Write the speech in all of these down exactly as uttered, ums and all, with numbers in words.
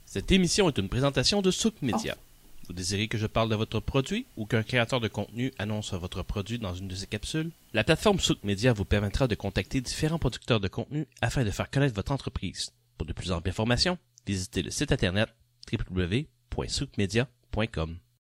Cette émission est une présentation de Souk Media. Vous désirez que je parle de votre produit ou qu'un créateur de contenu annonce votre produit dans une de ses capsules? La plateforme Souk Media vous permettra de contacter différents producteurs de contenu afin de faire connaître votre entreprise. Pour de plus amples informations, visitez le site internet w w w point souk media point com.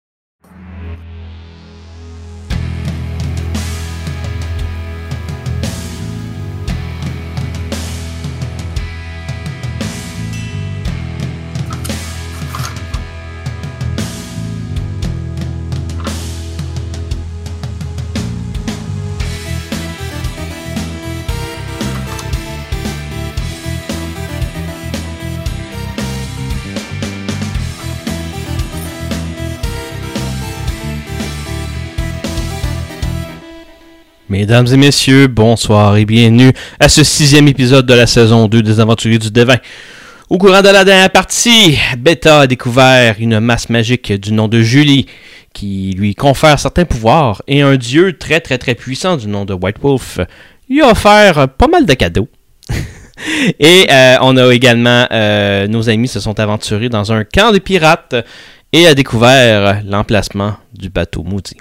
Mesdames et messieurs, bonsoir et bienvenue à ce sixième épisode de la saison deux des Aventuriers du Devin. Au courant de la dernière partie, Beta a découvert une masse magique du nom de Julie qui lui confère certains pouvoirs et un dieu très très très puissant du nom de White Wolf lui a offert pas mal de cadeaux. Et euh, on a également, euh, nos amis se sont aventurés dans un camp de pirates et a découvert l'emplacement du bateau maudit.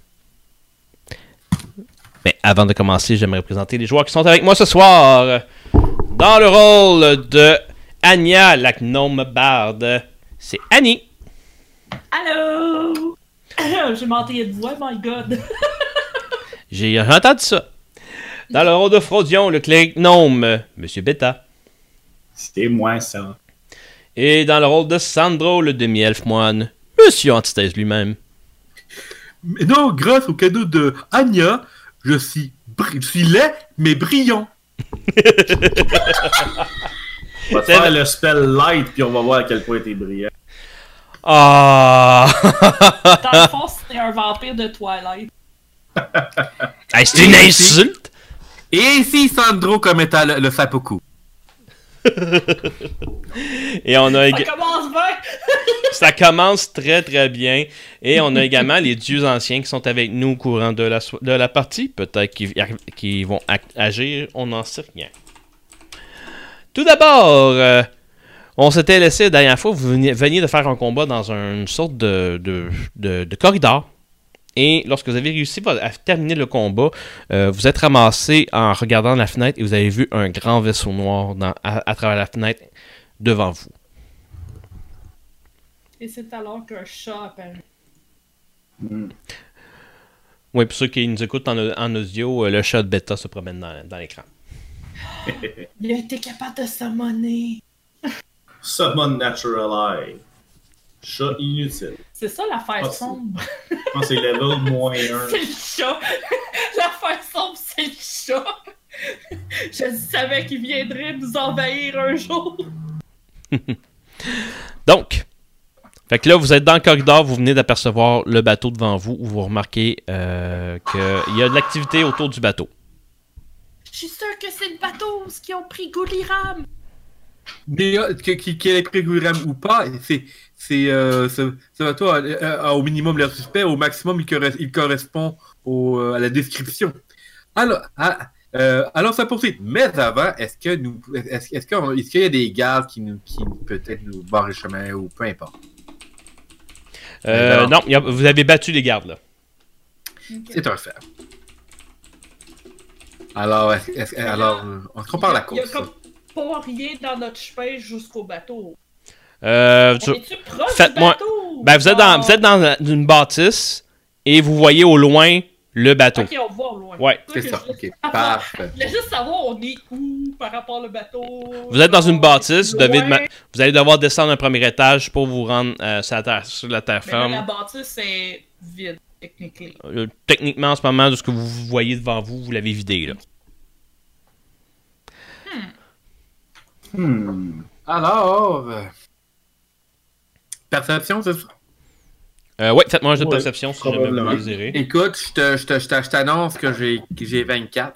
Mais avant de commencer, j'aimerais présenter les joueurs qui sont avec moi ce soir. Dans le rôle de Anya, la gnome barde, c'est Annie. Allô! J'ai menté de voix, my god! J'ai entendu ça. Dans le rôle de Frodion, le cléric gnome, Monsieur Beta. C'était moi, ça. Et dans le rôle de Sandro, le demi-elfe moine, Monsieur Antithèse lui-même. Mais non, grâce au cadeau de Anya, je suis, br- je suis laid, mais brillant. On va faire le spell light, puis on va voir à quel point t'es brillant. Ah! Dans le fond, c'était un vampire de Twilight. Hey, c'est une insulte! Et ici, Sandro comme étant le, le Sapoku. Et on a Ça ég- commence bien! Ça commence très très bien. Et on a également les dieux anciens qui sont avec nous au courant de la, so- de la partie. Peut-être qu'ils, qu'ils vont ac- agir, on n'en sait rien. Tout d'abord, euh, on s'était laissé la dernière fois, vous veniez, veniez de faire un combat dans un- une sorte de, de, de, de corridor. Et lorsque vous avez réussi à terminer le combat, euh, vous êtes ramassé en regardant la fenêtre et vous avez vu un grand vaisseau noir dans, à, à travers la fenêtre devant vous. Et c'est alors qu'un chat apparaît. Mm. Oui, pour ceux qui nous écoutent en, en audio, euh, le chat de Beta se promène dans, dans l'écran. Il a été capable de summoner. Summon Natural Eye. Chat inutile. C'est ça l'affaire Ah, c'est- sombre. Je pense que c'est level moins un. C'est le chat. L'affaire sombre, c'est le chat. Je savais qu'il viendrait nous envahir un jour. Donc, fait que là, vous êtes dans le corridor, vous venez d'apercevoir le bateau devant vous, où vous remarquez euh, qu'il y a de l'activité autour du bateau. Je suis sûr que c'est le bateau qui ont pris Gulliram. Mais euh, que- que- qu'elle est préguram ou pas, c'est, c'est, euh, ce, ce bateau a, a- a au minimum l'air suspect, au maximum il, corres- il correspond au, euh, à la description. Alors, ah, euh, alors ça poursuit. Mais avant, est-ce que nous, est-ce, est-ce, qu'on- est-ce qu'il y a des gardes qui nous, qui nous- peut-être nous barrent le chemin ou peu importe. Euh, Alors. non, y a- vous avez battu les gardes, là. C'est un fait. Alors, est-ce, est-ce- alors, euh, on se compare la Il y a course. comme pas rien dans notre chemin jusqu'au bateau. Euh, On tu- est-tu proche Faites-moi- du bateau? ben, vous êtes dans, Ah. vous êtes dans la- une bâtisse et vous voyez au loin le bateau. Ok, on voit au loin. Ouais. C'est Ok, ça, je- ok. Parfait. Je voulais juste savoir on est où par rapport au bateau. Vous êtes dans une bâtisse, vous, devez Loin. dema- vous allez devoir descendre un premier étage pour vous rendre euh, sur, la terre, sur la terre Mais là, ferme. la bâtisse est vide, techniquement. Euh, techniquement, en ce moment, de ce que vous voyez devant vous, vous l'avez vidé, là. Hmm. Alors, euh, perception, c'est ça? Euh, ouais, faites-moi un jeu de Ouais, perception si jamais vous probablement. le désirez. Écoute, je te, je te, je te- je t'annonce que j'ai, que j'ai vingt-quatre.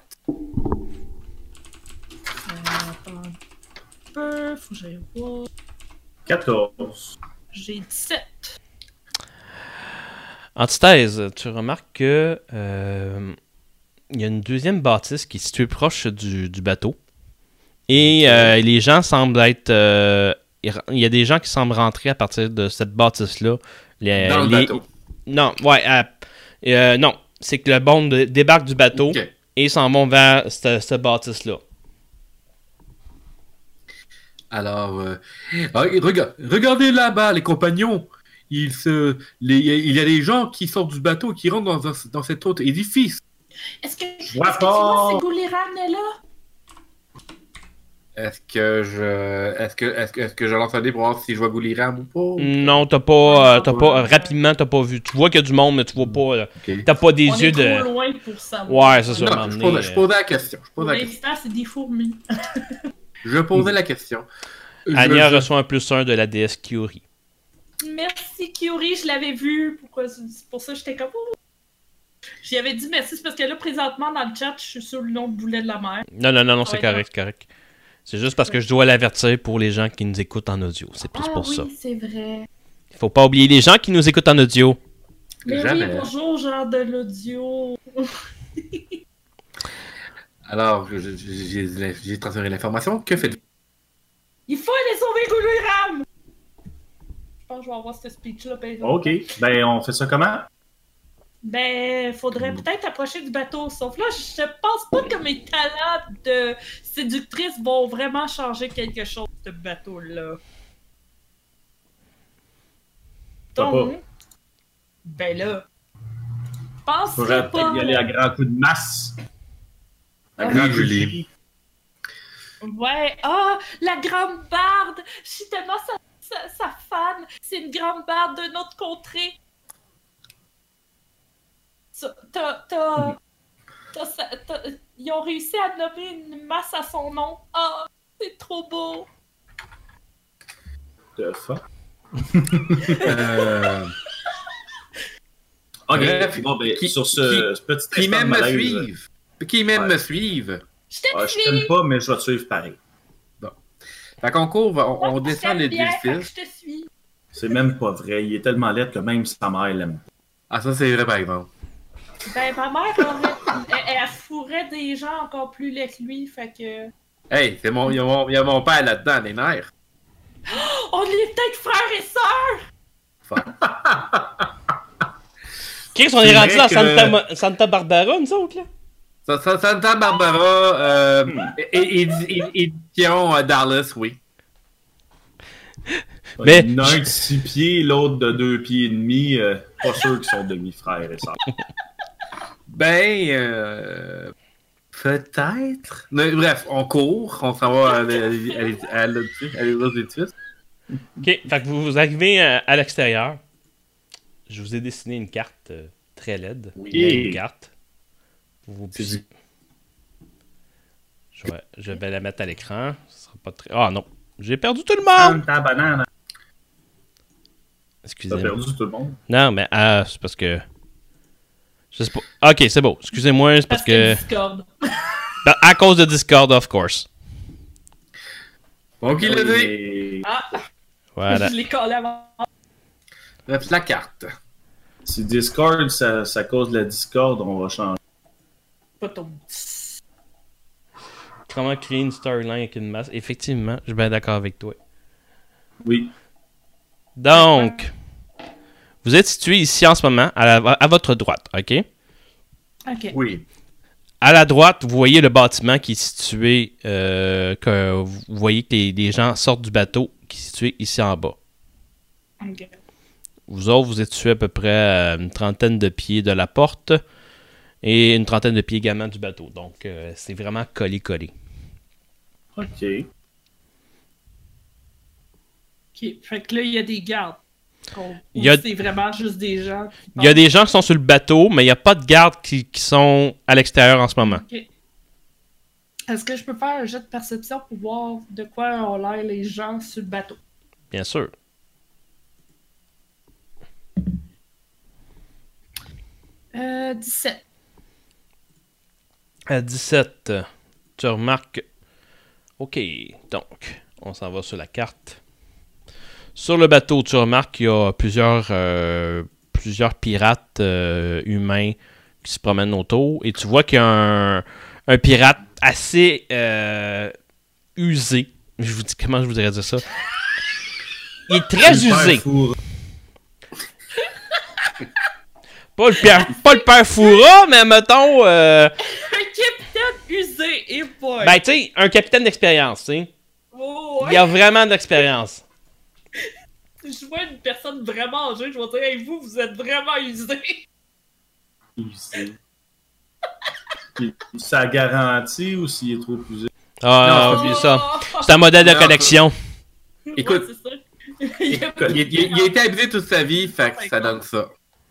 Euh, attends un peu, faut que j'aille voir. quatorze. J'ai dix-sept. Antithèse, tu remarques que euh, il y a une deuxième bâtisse qui est située proche du, du bateau. Et euh, les gens semblent être euh, il il y a des gens qui semblent rentrer à partir de cette bâtisse-là. Les- Dans le les- bateau. Non, ouais. euh, euh, non, c'est que le bond de- débarque du bateau Ok. et s'en vont vers cette, cette bâtisse-là. Alors, euh, ah, rega- regardez là-bas, les compagnons. Il, se, les- il y a des gens qui sortent du bateau et qui rentrent dans, un- dans cet autre édifice. Est-ce que, est-ce que vois tu pas. vois ces Gouliram là? Est-ce que je est-ce que est-ce que est-ce que je lance un dé pour voir si je vois Gouliram ou pas? Non, t'as pas, euh, t'as pas, euh, rapidement, t'as pas vu. Tu vois qu'il y a du monde, mais tu vois pas, euh, Ok. t'as pas des On yeux est trop de... loin pour savoir. Ouais, c'est ça. Non, m'emmener, je posais, je euh, posais la question. Je Pour posais la question. l'instant, c'est des fourmis. Je posais la question. Je- Anya je- reçoit un plus un de la déesse Kyori. Merci, Kyori, je l'avais vu. Pourquoi c'est pour ça que j'étais comme. Oh. J'y avais dit merci, c'est parce que là, présentement, dans le chat, je suis sur le nom de Boulet de la mer. Non, non, non, non, c'est Ouais, correct, c'est correct. C'est juste parce que je dois l'avertir pour les gens qui nous écoutent en audio. C'est plus Ah pour oui, ça. c'est vrai. Il faut pas oublier les gens qui nous écoutent en audio. Mais Jamais. oui, bonjour, genre de l'audio. Alors, je- je- j'ai j'ai transféré l'information. Que faites-vous? Il faut aller sauver Gouliram! Je pense que je vais avoir ce speech-là. par exemple. Ok, ben on fait ça comment? Ben, faudrait peut-être approcher du bateau. Sauf là, je pense pas que mes talents de séductrice vont vraiment changer quelque chose de ce bateau-là. Pourquoi Donc, ben là, pense Faudrait pas. peut-être y aller à grands coups de masse. À Ah, grands oui, coups de Julie. fusil. Ouais, ah, la grande barde! Je suis tellement sa, sa, sa fan! C'est une grande barde de notre contrée! Ça, T'as. T'as. t'as sa- t'as- Ils ont réussi à nommer une masse à son nom. Ah, c'est trop beau! The fuck? Euh, Ok, Bref, bon, ben, qui- sur ce, ce petit qui instant même de me malaise, suivent. Qui même Ouais. me suivent. Je te ah, je suis! t'aime pas, mais je vais te suivre pareil. Fait qu'on court, on, on Moi, descend je t'aime bien, fait que l'édifice. Je te suis! C'est même pas vrai. Il est tellement laid que même sa mère l'aime. Ah, ça, c'est vrai, par exemple. Ben, ma mère, aurait- elle, elle fourrait des gens encore plus laids que lui, fait que. Hey, c'est mon, il y a mon, il y a mon père là-dedans, les nerfs. On est peut-être frères et sœurs! Fuck. Chris, on C'est est rendu vrai à que- Santa, Mo- Santa Barbara, nous autres, là? Ça, ça, Santa Barbara, euh, et, et, et, et diront euh, Dallas, oui. Mais- Il y en a un de six pieds, l'autre de deux pieds et demi. euh, pas sûr qu'ils sont demi-frères et sœurs. Ben, euh, peut-être. Mais bref, on court, on s'en va à l'édifice. À l'édifice. OK, fait que vous, vous arrivez à, à l'extérieur. Je vous ai dessiné une carte euh, très laide. Oui. Une carte. Pour vous C'est puissiez- Je vais, je vais la mettre à l'écran. Ce sera pas très... Ah non, j'ai perdu tout le monde! Ta banane, t'as Excusez-moi. perdu tout le monde. Non, mais ah, c'est parce que... Je sais pas. Ok, c'est beau. Excusez-moi, c'est parce, Parce que... que Discord. Ben, à cause de Discord, of course. Bon, qui l'a dit? Et Ah, Voilà. je l'ai collé avant. Bref, la carte. si Discord, ça, ça cause de la discorde, on va changer. Pas ton. Comment créer une storyline avec une masse? Effectivement, je suis bien d'accord avec toi. Oui. Donc, vous êtes situé ici en ce moment, à, la- à votre droite, ok? Ok. Oui. À la droite, vous voyez le bâtiment qui est situé, euh, que vous voyez que les, les gens sortent du bateau, qui est situé ici en bas. Ok. Vous autres, vous êtes situés à peu près à une trentaine de pieds de la porte et une trentaine de pieds également du bateau. Donc, euh, c'est vraiment collé-collé. Ok. Ok. Fait que là, il y a des gardes. Ou Il y a- c'est vraiment juste des gens. qui Il y a des gens qui sont sur le bateau, mais il n'y a pas de gardes qui, qui sont à l'extérieur en ce moment. Ok. Est-ce que je peux faire un jet de perception pour voir de quoi ont l'air les gens sur le bateau? Bien sûr. Euh, dix-sept. À dix-sept, tu remarques... Ok, donc, on s'en va sur la carte. Sur le bateau, tu remarques qu'il y a plusieurs, euh, plusieurs pirates euh, humains qui se promènent autour. Et tu vois qu'il y a un, un pirate assez euh, usé. Je vous dis, comment je voudrais dire ça? il est très Le père usé. Foura. Pas le père, pas le père Foura, mais mettons... Euh... Un capitaine usé et boy. Ben, tu sais, un capitaine d'expérience, tu sais. Oh, ouais. Il a vraiment d'expérience. Je vois une personne vraiment âgée, je vais dire, hey, vous, vous êtes vraiment usé. Usé. Ça garantit ou s'il est trop usé? Ah, Non, oublie ça. Oh. C'est un modèle de Non. collection. Écoute. Ouais, c'est ça. Il y a- Il, il- il a été abusé toute sa vie, fait que ça donne ça.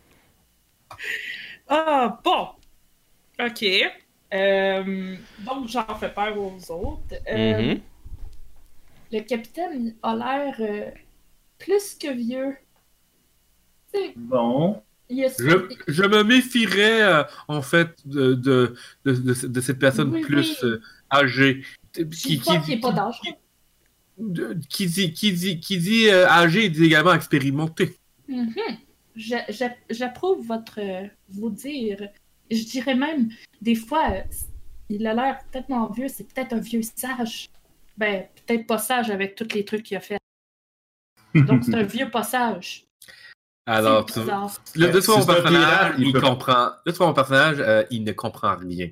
Ah, bon. Ok. Euh, donc, j'en fais peur aux autres. Euh, Mhm. Le capitaine a l'air euh, plus que vieux. Tu sais, Bon. il a Je, je me méfierais, euh, en fait, de, de, de, de- de cette personne Oui, plus oui. euh, âgée. Je dis pas qu'il n'est pas d'âge. de- qui dit, qui dit, qui dit euh, âgé, dit également expérimenté. Mhm. J'a- j'a- J'approuve votre euh, vous dire. Je dirais même, des fois, euh, il a l'air tellement vieux, c'est peut-être un vieux sage. Ben, peut-être pas sage avec tous les trucs qu'il a fait. Donc, c'est un vieux pas sage. Alors, C'est tu, bizarre. le, de Si son c'est un personnage, pirate, il il peut- comprend. De son personnage, euh, il ne comprend rien.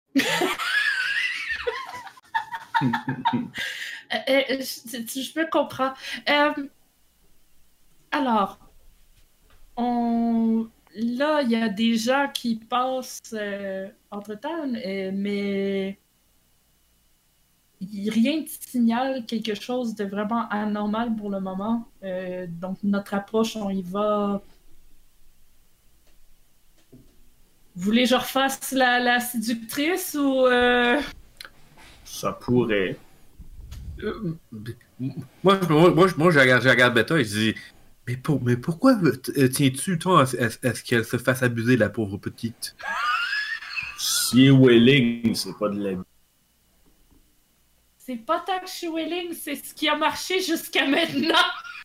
Euh, euh, je, je- je me comprends. Euh, alors, on... là, il y a des gens qui passent euh, entre-temps, euh, mais y- rien ne signale quelque chose de vraiment anormal pour le moment. Euh, donc, notre approche, on y va... Vous voulez que je refasse la, la séductrice ou... euh, Ça pourrait. Euh, moi, je- moi, moi, je- moi, je regarde, je regarde Beta et je dis mais, pour, mais pourquoi euh, tiens-tu tant à, à- à ce qu'elle se fasse abuser, la pauvre petite? Si est willing, c'est pas de la. C'est pas tant que je suis willing, c'est ce qui a marché jusqu'à maintenant.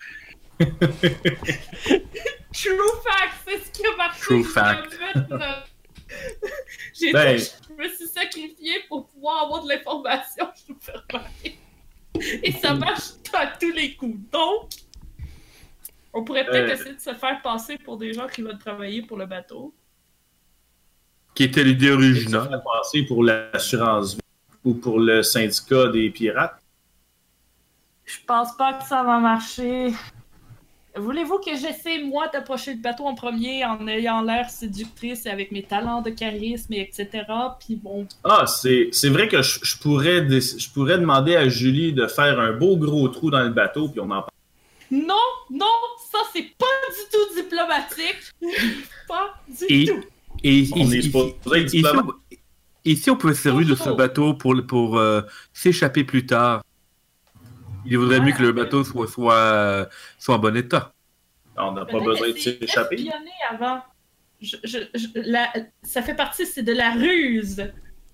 True fact, c'est ce qui a marché True jusqu'à fact. maintenant. J'ai Ben. dit, je me suis sacrifié pour pouvoir avoir de l'information, je vous fais remarquer. Et ça marche à tous les coups. Donc, on pourrait peut-être Euh. essayer de se faire passer pour des gens qui veulent travailler pour le bateau. Qui était l'idée Ça originale. fait passer pour l'assurance vie ou pour le syndicat des pirates. Je pense pas que ça va marcher. Voulez-vous que j'essaie, moi, d'approcher le bateau en premier en ayant l'air séductrice et avec mes talents de charisme, et etc. Puis bon. Ah, c'est c'est vrai que je, je pourrais dé- je pourrais demander à Julie de faire un beau gros trou dans le bateau, puis on en parle. Non, non, ça c'est pas du tout diplomatique. Pas du Et, tout. et, On et- est et- supposé être et si diplomate. on- et si on pouvait se servir de ce Bonjour. bateau pour, pour euh, s'échapper plus tard, il vaudrait mieux que le bateau soit, soit, euh, soit en bon état. On n'a pas Peut-être besoin de essayer s'échapper. d'espionner avant. Je, je, je- la- ça fait partie, c'est de la ruse.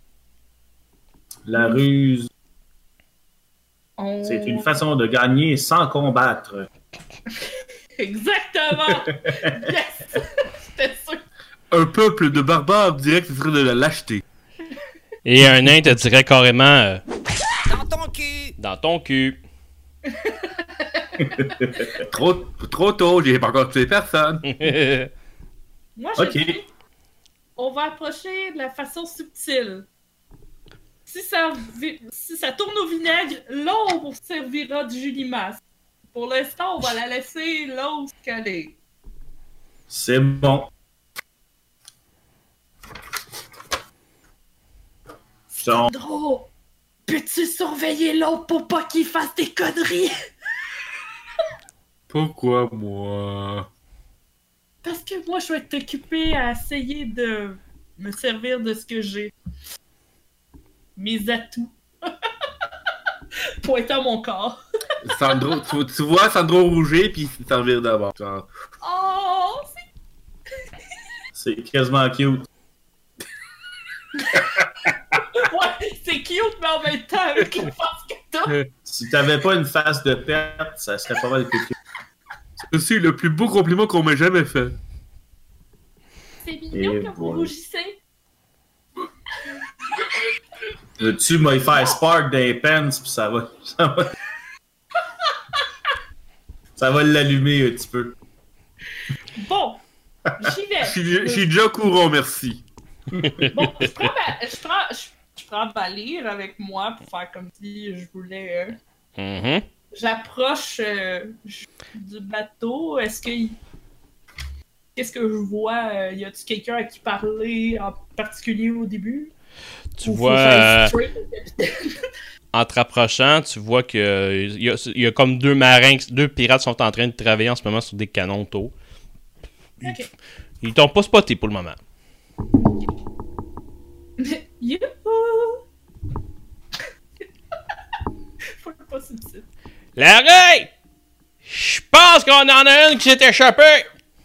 La ruse, On- c'est une façon de gagner sans combattre. Exactement. Yes. C'était sûr. Un peuple de barbares dirait que ce serait de la lâcheté. Et un nain te dirait carrément euh, Dans ton cul! dans ton cul. Trop, trop tôt, j'ai pas encore tué personne. Moi, je Ok. dis, on va approcher de la façon subtile. Si ça, vi- si ça tourne au vinaigre, là, on servira du jus limace. Pour l'instant, on va la laisser là où qu'elle est. C'est bon. Donc, Sandro, peux-tu surveiller l'autre pour pas qu'il fasse des conneries? Pourquoi moi? Parce que moi, je vais être occupée à essayer de me servir de ce que j'ai. Mes atouts. Pointant mon corps. Sandro, tu, tu vois Sandro rouger puis il s'en vire d'abord. Genre, Oh, c'est c'est quasiment cute. ouais, c'est cute, mais en même temps, avec la face que t'as. Si t'avais pas une face de perte, ça serait pas mal plus cute. C'est aussi le plus beau compliment qu'on m'ait jamais fait. C'est mignon Et que vous voilà. rougissez. Tu m'as fait Spark des pens, puis ça va. Ça va. Ça va l'allumer un petit peu. Bon, j'y vais. Je suis- je suis déjà courant, merci. Bon, je prends, ma, je, prends, je, je prends ma lyre avec moi pour faire comme si je voulais. Euh, Mhm. J'approche euh, je- du bateau. Est-ce que. il- Qu'est-ce que je vois? Euh, y a-tu quelqu'un à qui parler en particulier au début? Tu Ou faut vois, que j'aille euh, straight au capitaine? en te rapprochant, tu vois que euh, il y, a, il y a comme deux marins, deux pirates sont en train de travailler en ce moment sur des canons tôt. Ok. Ils t'ont pas spoté pour le moment. Youhou! Faut pas se dire. Larry! Je pense qu'on en a une qui s'est échappée!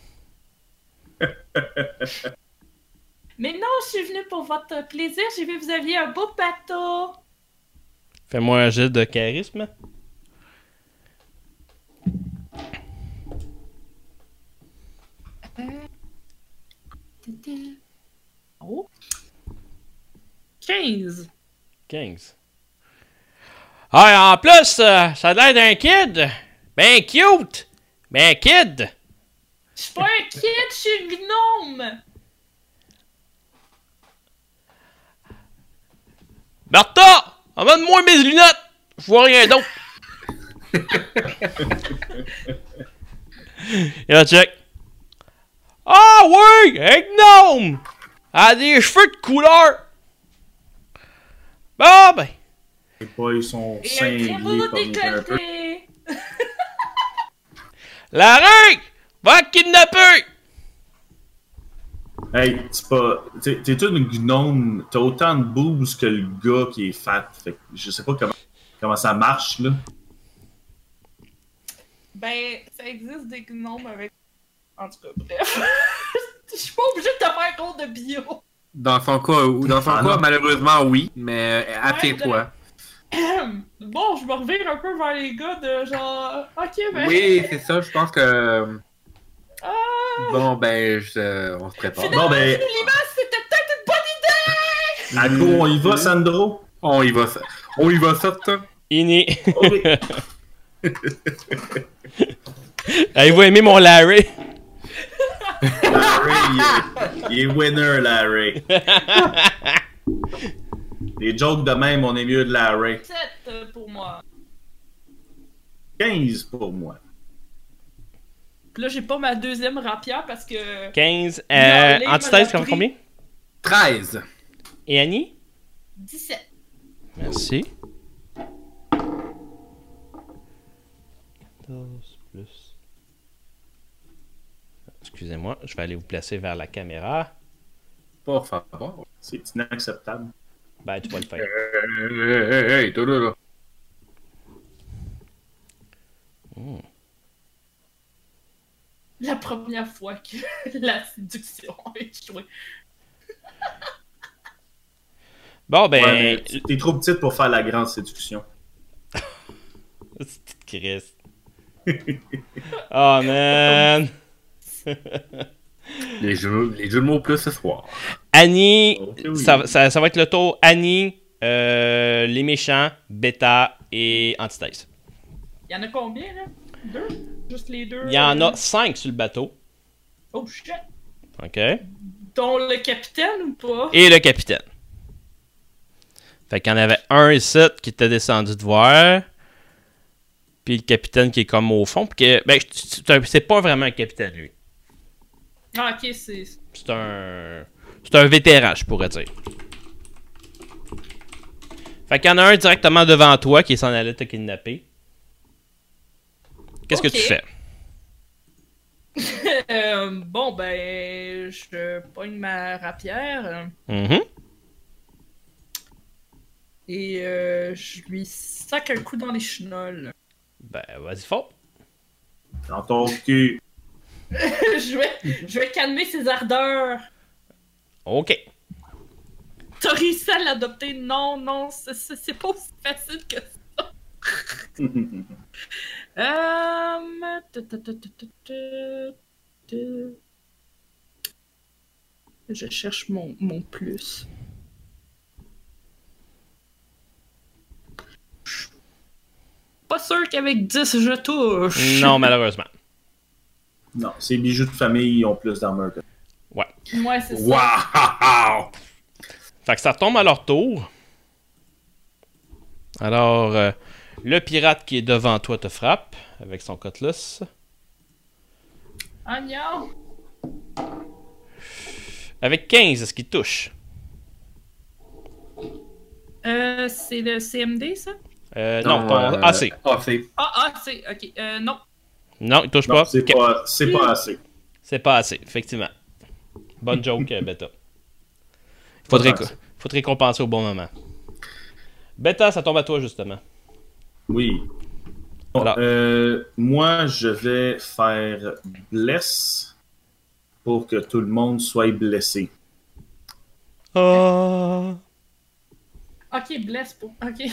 Mais non, je suis venue pour votre plaisir. J'ai vu que vous aviez un beau bateau. Fais-moi un jet de charisme. Oh. quinze. quinze. Ah, en plus, euh, ça a l'air d'un kid. Ben cute. Ben kid. Je suis pas un kid, je suis une gnome. Bertha! Amène-moi mes lunettes! Je vois rien d'autre! Et là, check. Ah oui! Un gnome! Elle a des cheveux de couleur! Bon ben! Les boys sont Et un très cinglés beau comme un peu. décolleté. Larry! Va kidnapper! Hey, c'est pas. T'es t'es une gnome, t'as autant de boobs que le gars qui est fat. Fait que je sais pas comment, comment ça marche, là. Ben, ça existe des gnomes avec... En tout cas, bref. Je suis pas obligée de te faire cours de bio. Dans son cas, ou dans son Ah, cas non. malheureusement, oui, mais euh, attiens-toi. Bon, je me revire un peu vers les gars de genre... Ok, ben... Oui, c'est ça, je pense que. Ah! Bon, ben, je- on se prépare. Bon, ben, L'image, c'était peut-être une bonne idée! à go, on y va, Sandro? On y va, ça. On y va, ça, ça. Ini. Ok. Avez-vous aimé mon Larry? Larry, il est, il est winner, Larry. Les jokes de même, on est mieux de Larry. sept pour moi. quinze pour moi. Puis là, j'ai pas ma deuxième rapière parce que... quinze. Non, Euh, les Antithèse, malabris. combien? treize. Et Annie? dix-sept. Merci. quatorze plus. Excusez-moi, je vais aller vous placer vers la caméra. Pour favor. C'est inacceptable. Ben, tu vas le faire. Hey, hey, hey, toi là, là. Hmm. La première fois que la séduction a échoué. Bon, ben. Ouais, mais tu- t'es trop petite pour faire la grande séduction. C'est Christ. Oh man. Les jeux, les jeux de mots plus ce soir. Annie, Ok, oui. ça, ça, ça va être le tour. Annie, euh, les méchants, Beta et Antithèse. Il y en a combien, là? Deux? Juste les deux? Il y en euh, a cinq sur le bateau. Oh shit! OK? Dont le capitaine ou pas? Et le capitaine. Fait qu'il y en avait un ici qui était descendu de voir. Puis le capitaine qui est comme au fond. Puis que, ben, c'est un- c'est pas vraiment un capitaine, lui. Ah, ok, c'est... C'est un. C'est un vétéran, je pourrais dire. Fait qu'il y en a un directement devant toi qui s'en allait te kidnapper. Qu'est-ce Ok. que tu fais? Euh, bon, ben... Je pogne ma rapière Mhm. et euh, je lui sac un coup dans les chenolles. Ben, vas-y fort. Dans ton cul. je, vais, je vais calmer ses ardeurs. OK. T'as réussi à l'adopter? Non, non, c'est- c'est c'est pas aussi facile que ça. Euh... tu- tu- tu- tu- tu- tu- tu- Je cherche mon, mon plus. pas sûr qu'avec dix, je touche. Non, malheureusement. Non, ces bijoux de famille ils ont plus d'armure que Ouais. Ouais, c'est ça. Wow! Fait que ça retombe à leur tour. Alors, euh, le pirate qui est devant toi te frappe avec son cutlass. Ah non! Avec quinze, est-ce qu'il touche? Euh, c'est le C M D, ça? Euh, non, ton euh, A C. A C. Ah, ah, c'est... Ok, euh, non. Non, il touche Non, pas. c'est Ok. pas, c'est pas assez. C'est pas assez, effectivement. Bonne joke, euh, Beta. Faudrait, Pas assez. faut te récompenser au bon moment. Beta, ça tombe à toi, justement. Oui. Bon, Alors. euh, moi, je vais faire bless pour que tout le monde soit blessé. Oh. Ok, bless pour... Ok.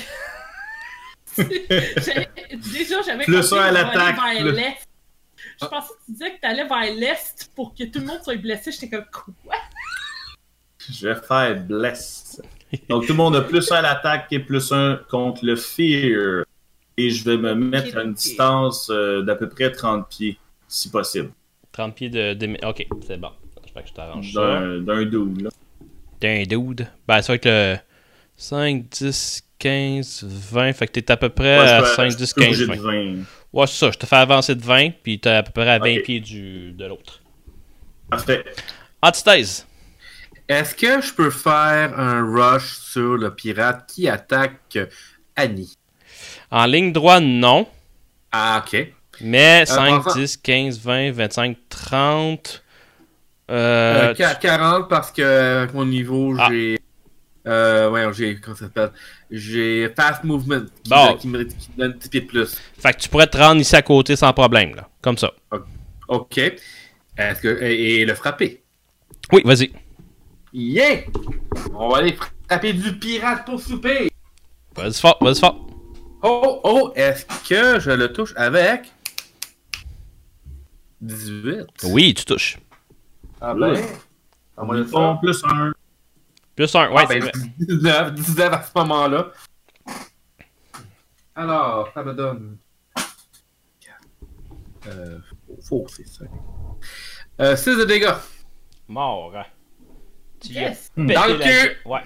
J'ai- Déjà, j'avais Plus compris un à qu'on l'attaque, allait vers plus- l'est. Je pensais que tu disais que t'allais vers l'est pour que tout le monde soit blessé. J'étais comme, quoi? Je vais faire bless. Donc, tout le monde a plus un à l'attaque et plus un contre le fear. Et je vais me mettre à une ok. distance euh, d'à peu près trente pieds, si possible. trente pieds de... de... Ok, c'est bon. J'espère que je t'arrange ça. D'un d'un dude, là. D'un dude. Ben, c'est vrai que le cinq, dix, quinze, vingt. Fait que t'es à peu près Ouais, je à peux- cinq, je dix, peux quinze, bouger de vingt. vingt. Ouais, c'est ça. Je te fais avancer de vingt, puis t'es à peu près à vingt Ok. pieds du... de l'autre. Parfait. Antithèse. Est-ce que je peux faire un rush sur le pirate qui attaque Annie? En ligne droite, non. Ah, ok. Mais cinq, pensant- dix, quinze, vingt, vingt-cinq, trente... Euh, Euh... qu- quarante parce que avec mon niveau, Ah. j'ai. Euh, ouais, j'ai. Comment ça s'appelle? J'ai fast movement qui, Bon. qui me qui me donne dix pieds de plus. Fait que tu pourrais te rendre ici à côté sans problème, là. Comme ça. Ok. Est-ce que. Et, et le frapper. Oui, vas-y. Yeah! On va aller frapper du pirate pour souper! Vas-y fort, vas-y fort. Oh, oh! Est-ce que je le touche avec. dix-huit? Oui, tu touches. Ah ben. Oui. À moins de Ils font ça. plus un. Plus un, ouais, Ah, ben, c'est- dix-neuf, dix-neuf à ce moment-là. Alors, ça me donne. Euh, faux, c'est ça. Euh, six de dégâts. Mort. hein. Tu y as Yes! pété Dans le la cul. gueule. Ouais.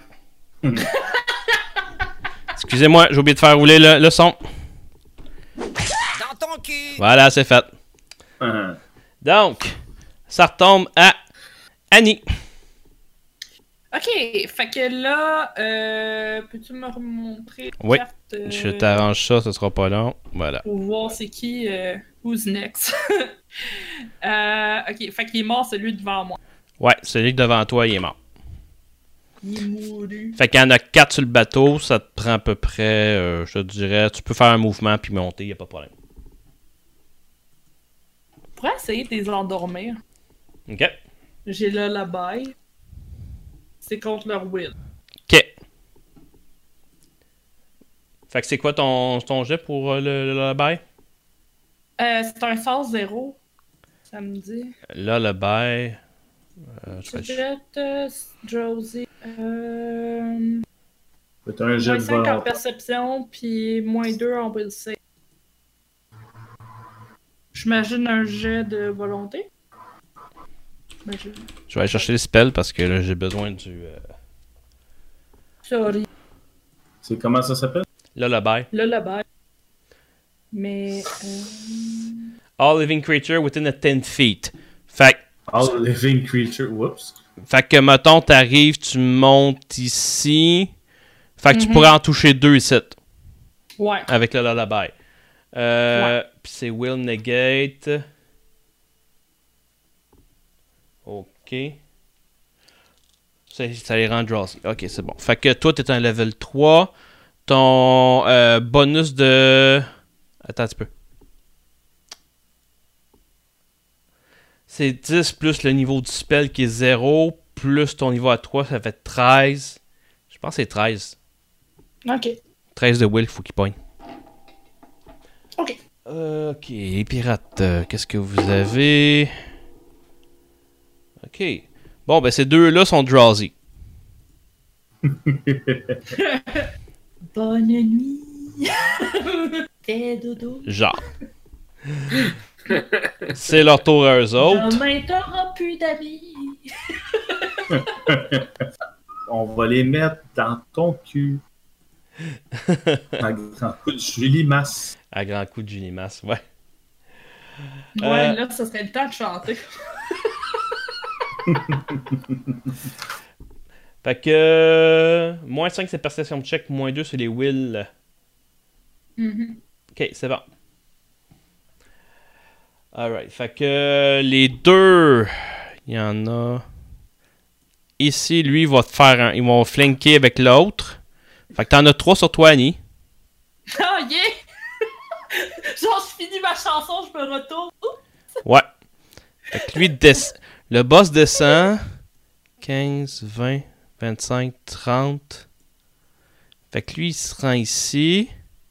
Excusez-moi, j'ai oublié de faire rouler le, le son. Dans ton cul. Voilà, c'est fait. un. Donc, ça retombe à Annie. Ok, fait que là, euh, peux-tu me remontrer la Oui, carte, euh, Je t'arrange ça, ce sera pas long. Voilà. pour voir c'est qui, euh, who's next? euh, ok, fait qu'il est mort celui devant moi. Ouais, celui devant toi, il est mort. Il est mouru. Fait qu'il y en a quatre sur le bateau, ça te prend à peu près, euh, je te dirais, tu peux faire un mouvement puis monter, y a pas de problème. On pourrait essayer de les endormir. Ok. J'ai là la baille. C'est contre leur will. Ok. Fait que c'est quoi ton, ton jet pour euh, le, le lullaby? Euh, c'est un sort zéro. Ça me dit. Là, le bail. Euh, je vais- Jette, euh, Josie. Euh... C'est un jet Moins de cinq en volonté. perception, puis moins deux en will save. J'imagine un jet de volonté. J'imagine. je vais aller chercher les spells parce que là, j'ai besoin du. Euh... Sorry. C'est comment ça s'appelle? Là, le bail. Là, la balle. Mais. Euh... All living creature within a ten feet. Fait, All living creature. Whoops. fait que, mettons, t'arrives, tu montes ici. Fait que tu Mhm. pourrais en toucher deux ici. Ouais. Avec le lullaby. Euh, Puis c'est will negate. Ok. Ça, ça les rend drowsy. Ok, c'est bon. Fait que toi, t'es un level trois. Ton euh, bonus de. Attends un petit peu. C'est dix plus le niveau du spell qui est zéro. Plus ton niveau à trois, ça fait treize. Je pense que c'est treize. Ok. treize de will, faut qu'il pogne. Ok. Euh, ok, les pirates, euh, qu'est-ce que vous avez? Ok. Bon, ben ces deux-là sont drowsy. Bonne nuit. Fais dodo. Genre. C'est leur tour à eux autres. Demain, t'auras plus d'amis. On va les mettre dans ton cul. Un grand coup de Julie Masse. À grand coup de Julie Masse, ouais. Ouais, Euh, là, ça serait le temps de chanter. Fait que. euh, moins cinq, c'est perception check. Moins deux, c'est les will. Mhm. Ok, c'est bon. Alright. Fait que euh, les deux. Il y en a. Ici, lui, il va te faire un. Ils vont flanker avec l'autre. Fait que t'en as trois sur toi, Annie. Oh yeah! Genre, je finis ma chanson, je me retourne. Ouais. Fait que lui, des... le boss descend. quinze, vingt, vingt-cinq, trente. Fait que lui, il se rend ici.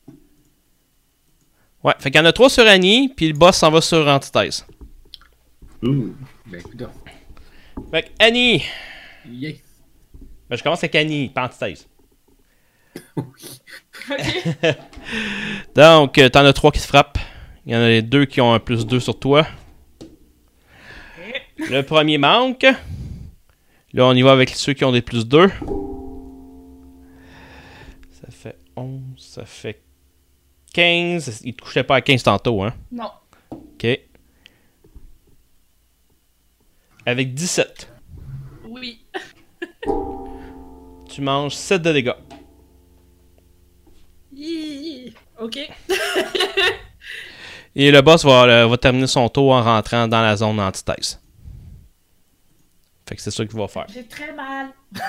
Ouais, fait qu'il y en a trois sur Annie, puis le boss s'en va sur Antithèse. Ouh. Ben, écoute. Fait que Annie. Yeah. Ben, je commence avec Annie, pas Antithèse. Ok. Donc, euh, t'en as trois qui te frappent. Il y en a les deux qui ont un plus deux sur toi. Le premier manque. Là, on y va avec ceux qui ont des plus deux. Ça fait onze, ça fait quinze. Il te couchait pas à quinze tantôt, hein? Non. OK. Avec dix-sept. Oui. Tu manges sept de dégâts. Hi. Ok. Et le boss va, euh, va terminer son tour en rentrant dans la zone antithèse. Fait que c'est ça qu'il va faire. J'ai très mal.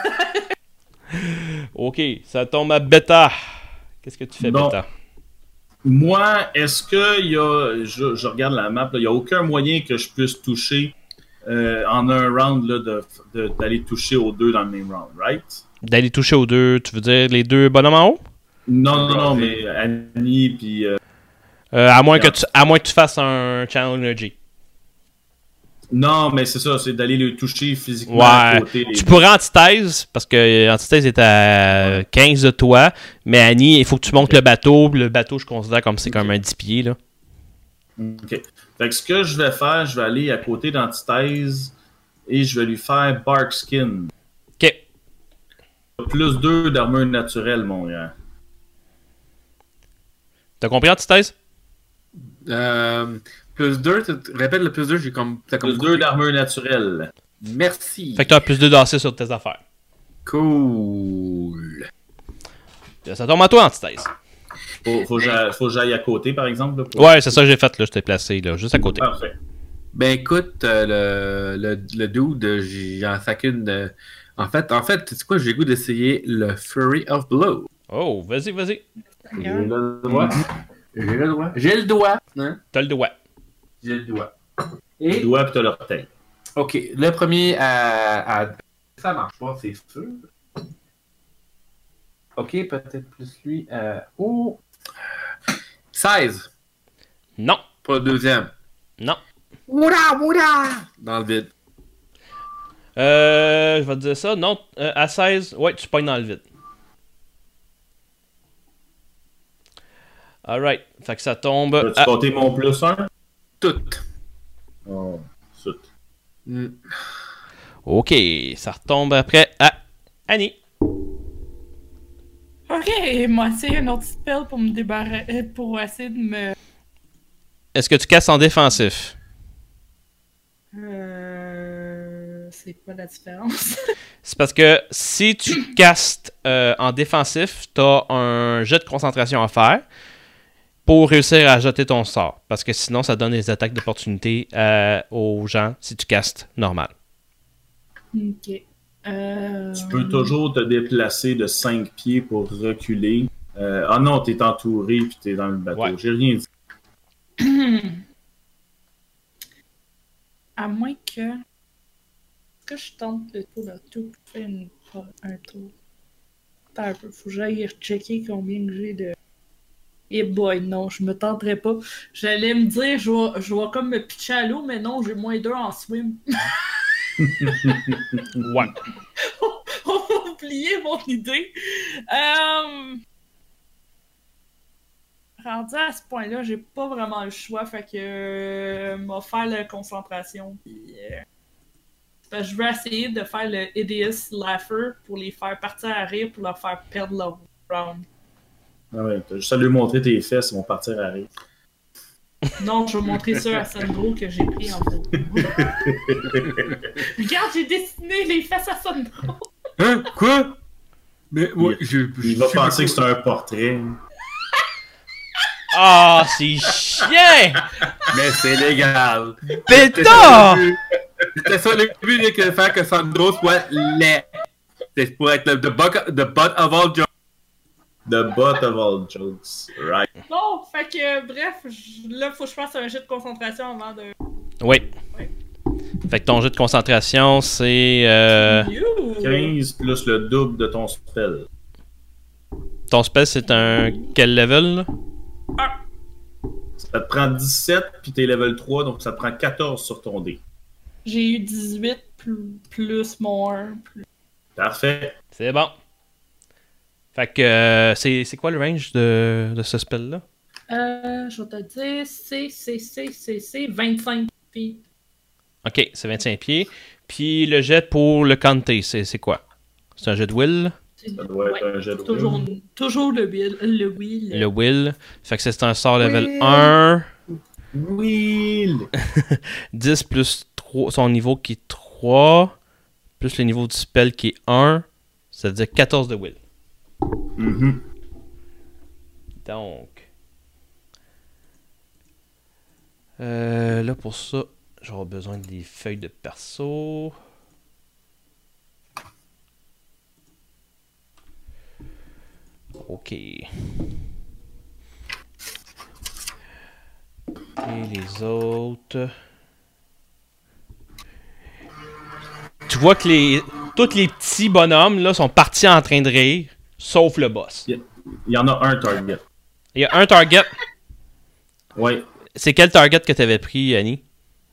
OK, ça tombe à Beta. Qu'est-ce que tu fais, Bon. Beta? Moi, est-ce qu'il y a. Je, je regarde la map, là, il n'y a aucun moyen que je puisse toucher euh, en un round là, de, de, d'aller toucher aux deux dans le même round, right? D'aller toucher aux deux, tu veux dire les deux bonhommes en haut? Non, non, non, mais Annie, puis. Euh, Euh, à, moins que tu, à moins que tu fasses un Channel Energy. non, mais c'est ça, c'est d'aller le toucher physiquement Ouais. à côté. Tu pourrais antithèse, parce que euh, antithèse est à quinze de toi, mais Annie, il faut que tu montes Ok. le bateau. Le bateau, je considère comme c'est Ok. comme un dix pieds, là. Ok. Fait que ce que je vais faire, je vais aller à côté d'Antithèse et je vais lui faire Barkskin. OK. Plus deux d'armure naturelle, mon gars. T'as compris antithèse? Euh, plus deux, répète le plus deux, j'ai comme. t'as comme Plus deux d'armure naturelle. Merci. Fait que t'as un plus deux d'A C sur tes affaires. Cool. Ça tombe à toi, antithèse. Faut, faut, que j'aille- faut que j'aille à côté, par exemple. là, pour- Ouais, c'est ça que j'ai fait, là. Je t'ai placé, là, juste à côté. Parfait. Ben écoute, euh, le, le, le dude, j'en sac une. euh, en fait, en fait, tu sais quoi, j'ai le goût d'essayer le Fury of Blow. Oh, vas-y, vas-y. J'ai le doigt. J'ai le doigt. J'ai le doigt. Hein? T'as le doigt. J'ai le doigt. Le Et, doigt puis t'as l'orteil. ok, le premier à, à... Ça marche pas, c'est sûr. Ok, peut-être plus lui. Euh... Oh! seize Non. pour le deuxième. Non. Oula, oula! Dans le vide. Euh, je vais te dire ça. Non, euh, à seize, ouais, tu pognes dans le vide. Alright. Fait que ça tombe. As-tu à- compté mon plus un? Tout. Oh, zut. Mm. Ok, ça retombe après à Annie. Ok, moi, c'est un autre spell pour me débarrasser. Pour essayer de me. Est-ce que tu casses en défensif? Euh. C'est quoi la différence? C'est parce que si tu castes euh, en défensif, t'as un jet de concentration à faire pour réussir à jeter ton sort. Parce que sinon, ça donne des attaques d'opportunité euh, aux gens si tu castes normal. Ok. Euh... Tu peux toujours te déplacer de cinq pieds pour reculer. Euh, ah non, t'es entouré puis t'es dans le bateau. Ouais. J'ai rien dit. À moins que. Est-ce que je tente le tour de tout pour faire une... un tour? Attends un peu, faut que j'aille rechecker combien que j'ai de. Eh boy, non, je me tenterais pas. J'allais me dire, je vais, je vais comme me pitcher à l'eau, mais non, j'ai moins deux en swim. Ouais. On va oublier mon idée. Euh... rendu à ce point-là, j'ai pas vraiment le choix, fait que euh, m'a faire la concentration. Puis, euh, parce que je veux essayer de faire le Hideous Laugher pour les faire partir à rire, pour leur faire perdre leur round. Ah ouais, t'as juste à lui montrer tes fesses, ils vont partir à rire. Non, je vais montrer ça à Sandro que j'ai pris en photo. Regarde, j'ai dessiné les fesses à Sandro. Hein? Quoi? Mais moi, il, je, je, il va je penser que suis c'est un portrait. Ah, c'est chien! Mais c'est légal. Bêta! C'était ça le but de faire que Sandro soit laid. C'est pour être le the butt, the butt of all jokes. The butt of all jokes. Right. Bon, fait que, euh, bref, je- là, faut que je fasse un jet de concentration avant de... Oui. Ouais. Fait que ton jeu de concentration, c'est... Euh, You! quinze plus le double de ton spell. ton spell, c'est un... Quel level, là? Ah, Ça te prend dix-sept, puis t'es level trois, donc ça te prend quatorze sur ton dé. j'ai eu dix-huit plus, plus mon un. Plus... Parfait. C'est bon. Fait que... euh, c'est c'est quoi le range de, de ce spell-là? Euh, je vais te dire, c'est, c'est, c'est, c'est, c'est vingt-cinq pieds. Ok, c'est vingt-cinq pieds. Puis le jet pour le canter, c'est c'est quoi? C'est un jet de will? C'est- Ça doit être ouais, un jet de toujours, will. toujours le will. Le will. Le will. Fait que c'est un sort level Will. un. Will! dix plus trois, son niveau qui est trois, plus le niveau du spell qui est un, ça veut dire quatorze de will. Mhm. Donc, euh, là pour ça, j'aurai besoin des feuilles de perso. Ok. Et les autres. Tu vois que les tous les petits bonhommes là sont partis en train de rire, sauf le boss. Il y en a un target. Il y a un target. Ouais. C'est quel target que t'avais pris, Annie?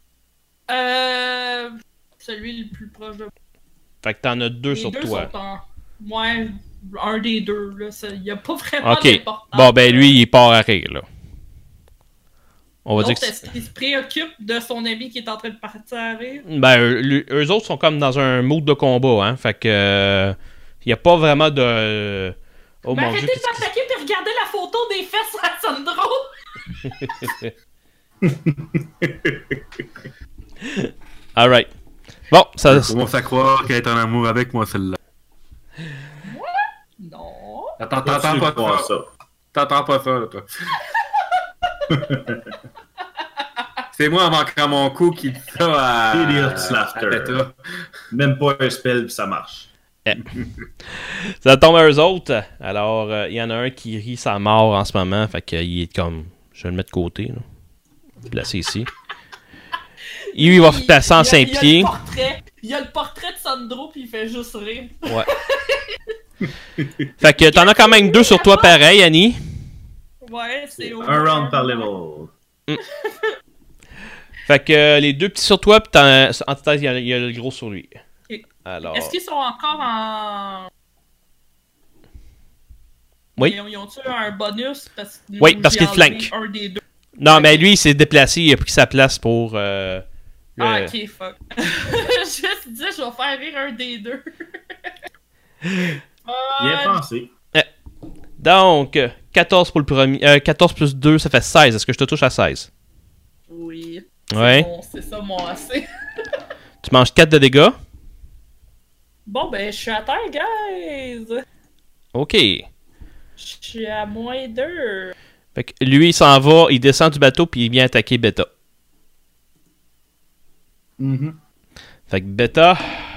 Euh, celui le plus proche de Fait que t'en as deux Les sur deux toi. sont en... Ouais, un des deux, là. Il n'y a pas vraiment Ok. d'importance. Bon, ben lui, il part à rire, là. On va dire L'autre, que est-ce qu'il se préoccupe de son ami qui est en train de partir à rire? ben, eux, lui- eux autres sont comme dans un mood de combat, hein. Fait que. euh, Il n'y a pas vraiment de. Oh Ben, mon dieu. arrêtez de qu'est-ce qui- m'attaquer et regardez la photo des fesses à Sandro! Alright. Bon, ça. Je commence à croire qu'elle est en amour avec moi, celle-là. Non. Attends, Toi, tu t'entends veux pas croire ça. ça. T'entends pas ça, là, toi. C'est moi en manquant mon coup qui dit ça à... Hideous à laughter. Beta. Même pas un spell, puis ça marche. Ça tombe à eux autres. Alors, il y en a un qui rit sa mort en ce moment. Fait qu'il est comme. Je vais le mettre de côté, là. Placé ici. Et lui, il va se placer en Il y a- cinq il y a pieds. le portrait- Il y a le portrait de Sandro puis il fait juste rire. Ouais. Fait que t'en as quand même deux sur toi pareil, Annie. Ouais, c'est au Un round par level. Fait que euh, les deux petits sur toi, pis t'en- en tête, il y, a- il y a le gros sur lui. Ok. Alors. Est-ce qu'ils sont encore en. Oui. Ils ont- Ils ont-tu un bonus? Parce que Oui, nous, parce j'ai qu'il enlevé flanque. Un des deux. Non, mais lui, il s'est déplacé, il a pris sa place pour. euh, le- Ah, ok, fuck. Je me suis dit, je vais faire rire un des deux. Bien Euh, pensé. Donc, euh, quatorze pour le premier. euh, quatorze plus deux, ça fait seize. Est-ce que je te touche à seize? Oui. Ouais. Bon, c'est ça mon A C. Tu manges quatre de dégâts. Bon, ben, je suis à terre, guys. Ok. Je suis à moins deux. Fait que lui, il s'en va, il descend du bateau, puis il vient attaquer Beta. Mhm. Fait que Beta.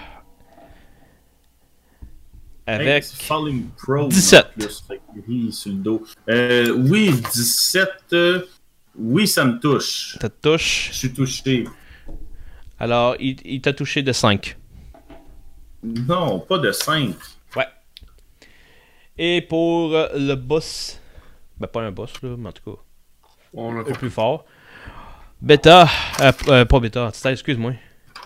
Hey, Avec. c'est Falling Prone. dix-sept. en plus, fait qu'il rit sur le dos. Euh, oui, dix-sept. euh, oui, ça me touche. Ça te touche. Je suis touché. Alors, il, il t'a touché de cinq. Non, pas de cinq. Ouais. Et pour euh, le boss. Ben, pas un boss, là, mais en tout cas. On l'a Le plus fort. Beta. Euh, euh, pas Beta, Tita, excuse-moi.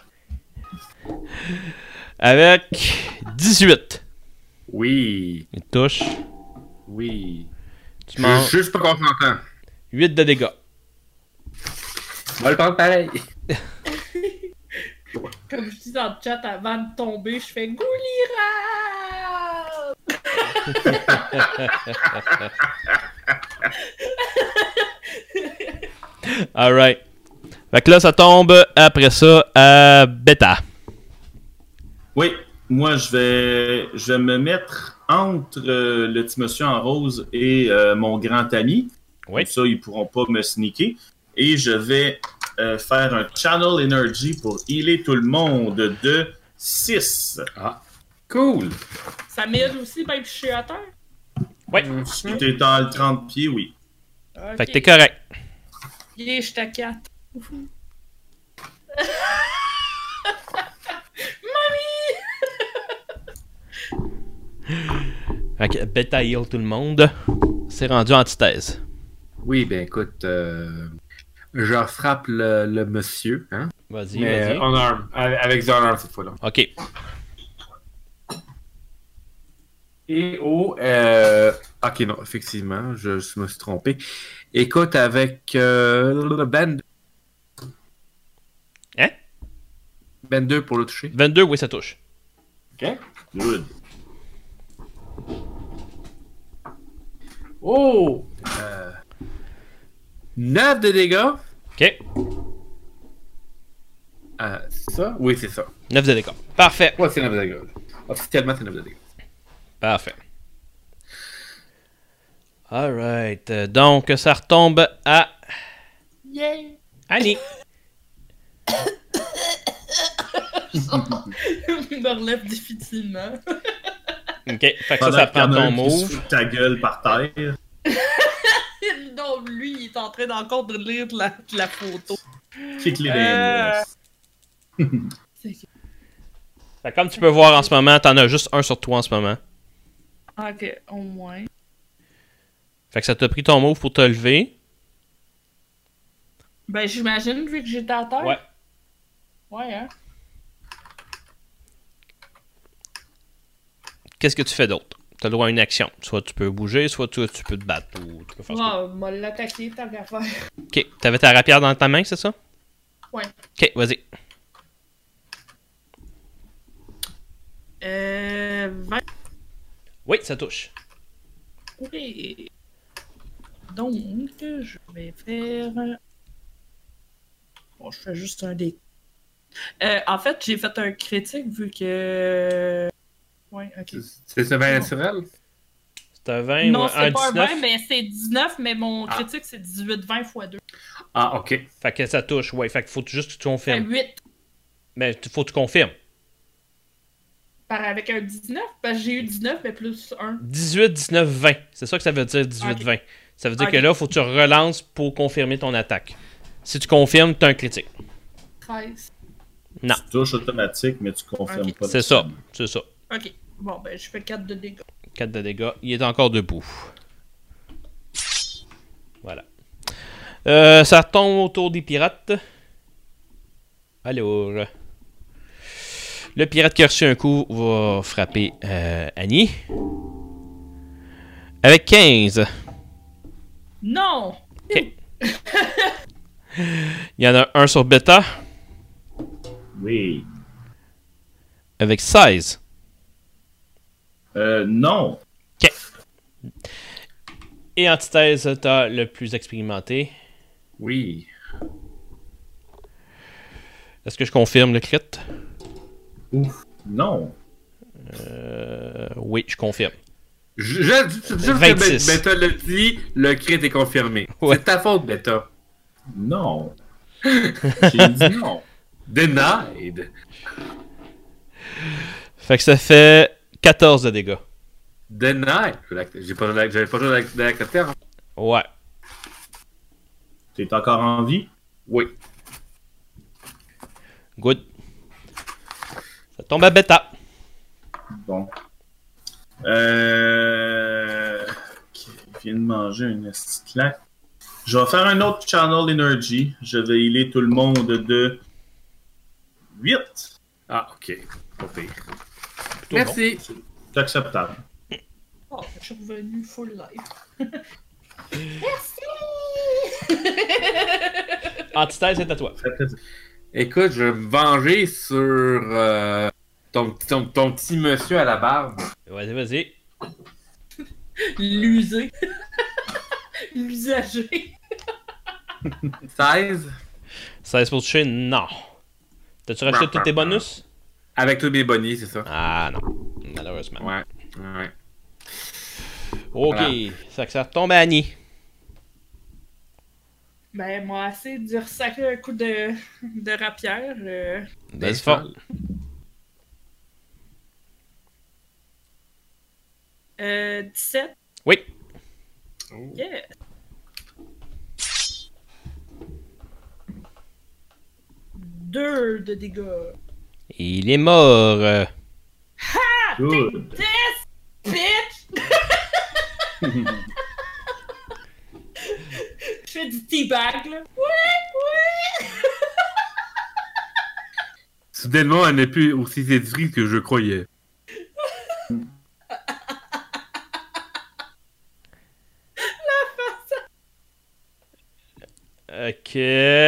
Avec dix-huit. Oui. Il te touche. Oui. Tu Je manges. je suis pas consentant. huit de dégâts. On va le prendre pareil. Comme je dis dans le chat avant de tomber, je fais Goulira! Alright. Fait que là, ça tombe après ça à Beta. Oui, moi, je vais, je vais me mettre entre euh, le petit monsieur en rose et euh, mon grand ami. Oui. Comme ça, ils pourront pas me sneaker. Et je vais euh, faire un Channel Energy pour healer tout le monde de six. Ah, cool. Ça m'aide aussi, même si je suis à terre? Ouais. Si t'es dans le trente pieds, oui. Fait que t'es correct. Yeah, je suis à quatre. Fait que Beta heal tout le monde. C'est rendu antithèse. Oui, ben écoute, euh, je frappe le, le monsieur, hein? Vas-y, Mais vas-y. en arme, avec The Arm cette fois-là. Ok. Et au... Euh... Ok, non, effectivement, je, je me suis trompé. Écoute, avec euh, Ben... Hein? Ben deux pour le toucher. vingt-deux, oui, ça touche. Ok. Good. Oh! Euh... neuf de dégâts. Ok. Euh, ça? Oui, c'est ça. neuf de dégâts. Parfait. Ouais, c'est neuf de dégâts. Officiellement, c'est neuf de dégâts. Parfait. Alright. euh, Donc, ça retombe à Yeah! Annie. Je me relève difficilement. Ok. Fait que ça, Pendant ça qu'il y en prend a ton un qui se move. fout de ta gueule par terre. Non, lui, il est en train encore de lire de la, de la photo. Kick les Euh. dents. C'est... Fait que comme tu peux voir en ce moment, t'en as juste un sur toi en ce moment. Ok, au moins. Fait que ça t'a pris ton move pour te lever. Ben, j'imagine, vu que j'étais à terre. Ouais. Ouais, hein. Qu'est-ce que tu fais d'autre? T'as le droit à une action. Soit tu peux bouger, soit tu, tu peux te battre. Ou tu peux faire ce que- Ouais, on m'a l'attaqué, tant qu'à faire. Ok. T'avais ta rapière dans ta main, c'est ça? Ouais. Ok, vas-y. Euh. vingt. Oui, ça touche. Oui. Donc, je vais faire. Bon, je fais juste un dé. Euh, en fait, j'ai fait un critique vu que. Ouais, ok. C'est ce vingt naturel? C'est un vingt Non, ou c'est un pas un dix-neuf? vingt, mais c'est dix-neuf, mais mon Ah. critique c'est dix-huit vingt fois deux. Ah, ok. Fait que ça touche, ouais. Fait que faut juste que tu Fait confirmes. huit. Mais t- faut que tu confirmes. Par avec un dix-neuf, parce que j'ai eu dix-neuf, mais plus un. dix-huit, dix-neuf, vingt. C'est ça que ça veut dire, dix-huit, vingt. Ça veut dire Ok. que là, faut que tu relances pour confirmer ton attaque. Si tu confirmes, t'as un critique. treize. Non. Tu touches automatique, mais tu confirmes Ok. pas. C'est ça. C'est ça. Ok. Bon, ben, je fais quatre de dégâts. quatre de dégâts. Il est encore debout. Voilà. Euh, ça tombe autour des pirates. Alors. Le pirate qui a reçu un coup va frapper euh, Annie. Avec quinze. Non! Il y en a un sur Beta. Oui. Avec seize. Euh, non. Et antithèse, t'as le plus expérimenté. Oui. Est-ce que je confirme le crit? Ouf. Non. Euh, oui, je confirme. Je, je, je, je vingt-six. que Beta le dit, le crit est confirmé. Ouais. C'est ta faute, Beta. Non. J'ai dit non. Denied. Fait que ça fait quatorze de dégâts. Denied. J'ai pas, j'avais pas joué de l'accepter. Hein? Ouais. T'es encore en vie? Oui. Good. Ça tombe à Beta. Bon. Euh... Ok, il vient de manger une petite claque. Je vais faire un autre Channel Energy. Je vais healer tout le monde de huit. Ah, ok. Pas pire. Plutôt Merci. C'est acceptable. Oh, je suis revenu full life. Merci! Antithèse, c'est à toi. Très plaisir. Écoute, je vais me venger sur euh, ton, ton, ton petit monsieur à la barbe. Vas-y, vas-y. L'user. L'usager. seize. seize pour toucher, non. T'as-tu racheté tous tes bonus? Avec tous mes bonnies, c'est ça. Ah non, malheureusement. Ouais. Ouais. Ok, Voilà. ça que ça retombe à Annie. Ben, moi, assez de ressacrer un coup de, de rapière. Euh... Vas-y fort. Euh, dix-sept. Oui. Yeah. Deux de dégâts. Il est mort. euh. Good. This bitch! Je fais du teabag, là. Ouais, ouais! Soudainement, elle n'est plus aussi séductrice que je croyais. Ok.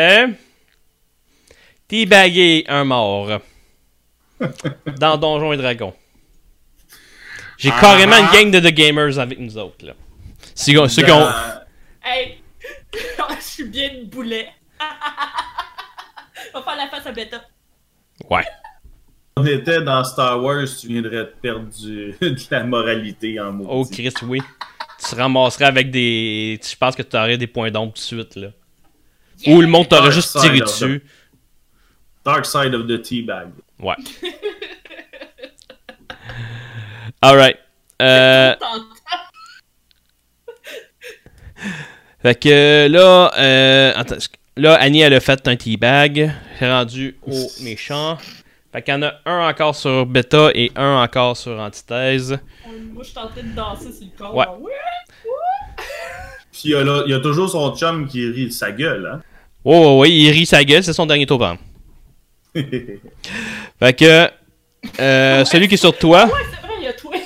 Teabaguer un mort. Dans Donjons et Dragons. J'ai Ah, carrément ah. une gang de The Gamers avec nous autres, là. Ceux qui ont- ceux qui ont- Dans- Hey! Je suis bien une boulet. On va faire la face à bêta. Ouais. on était dans Star Wars, tu viendrais de perdre du- de la moralité en mots. Oh, Chris, oui. Tu te ramasserais avec des... Je pense que tu aurais des points d'ombre tout de suite, là. Ou le monde t'aurait Dark juste side tiré of the- dessus. Dark side of the teabag. Ouais. Alright. Euh... Fait que là, euh, attends, là, Annie, elle a fait un teabag. C'est rendu au méchant. Fait qu'il y en a un encore sur bêta et un encore sur antithèse. Moi, je suis en train de danser sur le corps. Ouais. là. Ouais. Puis il y, a là- il y a toujours son chum qui rit de sa gueule, hein. Oh, oh, oui, il rit sa gueule, c'est son dernier tour, par exemple. Fait que, euh, celui qui est sur toi, Ouais, c'est vrai, il y a toi.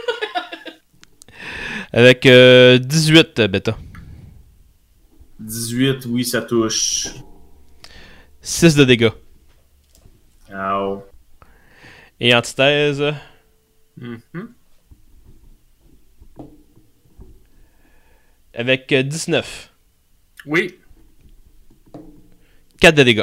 avec euh, dix-huit euh, bêta. dix-huit, oui, ça touche. six de dégâts. Ow. Et antithèse, Mhm. avec euh, dix-neuf. Oui. quatre de dégâts.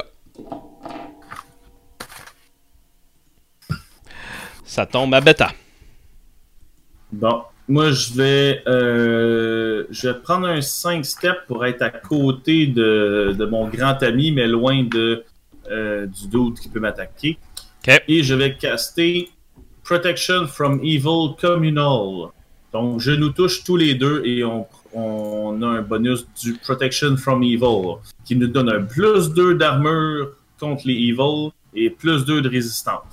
Ça tombe à bêta. Bon, moi je vais euh, je vais prendre un cinq steps pour être à côté de, de mon grand ami, mais loin de euh, du dude qui peut m'attaquer. Ok. Et je vais caster Protection from Evil Communal. Donc je nous touche tous les deux et on, on a un bonus du Protection from Evil qui nous donne un plus deux d'armure contre les Evil et plus deux de résistance.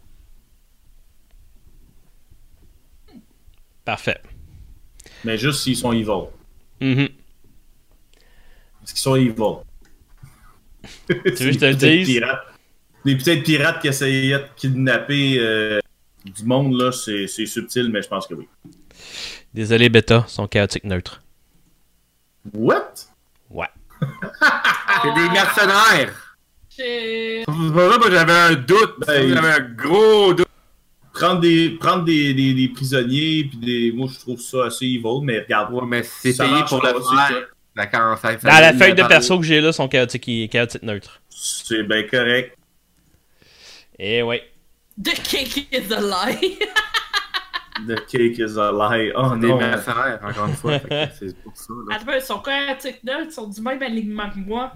Parfait. Mais juste s'ils sont Evil. Mhm. Parce qu'ils sont Evil. Tu veux que je te le Des dise? pirates. Des petites pirates qui essayaient de kidnapper euh, du monde, là, c'est c'est subtil, mais je pense que oui. Désolé, bêta, sont chaotiques neutres. What? Ouais. C'est des mercenaires. J'ai- C'est pour ça que j'avais un doute. Ben, J'avais un gros doute. Prendre des, prendre des, des, des prisonniers, puis des. Moi, je trouve ça assez evil, mais regarde. Ouais, mais c'est Ça payé marche pour pas, le c'est faire. ça. D'accord, ça, ça Dans la ça- feuille de ça- perso que j'ai là, sont chaotiques, chaotiques neutres. C'est bien correct. Eh ouais. The cake is a lie. The cake is a lie. Oh Des non. mercenaires, encore une fois. Fait que c'est pour ça. Là. Attends, ils sont chaotiques neutres, ils sont du même alignement que moi.